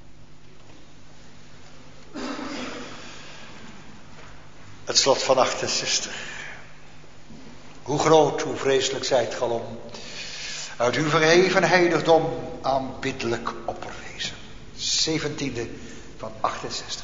Het slot van achtenzestig. Hoe groot, hoe vreselijk zijt galom. Uit uw verheven heiligdom aanbiddelijk opperwezen. Zeventiende van achtenzestig.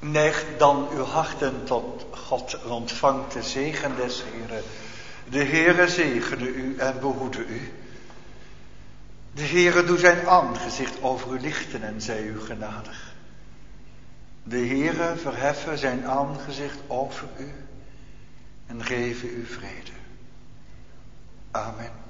Neig dan uw harten tot God en ontvangt de zegen des Heeren. De Heere zegene u en behoede u. De Heere doe zijn aangezicht over u lichten en zij u genadig. De Heere verheffen zijn aangezicht over u en geven u vrede. Amen.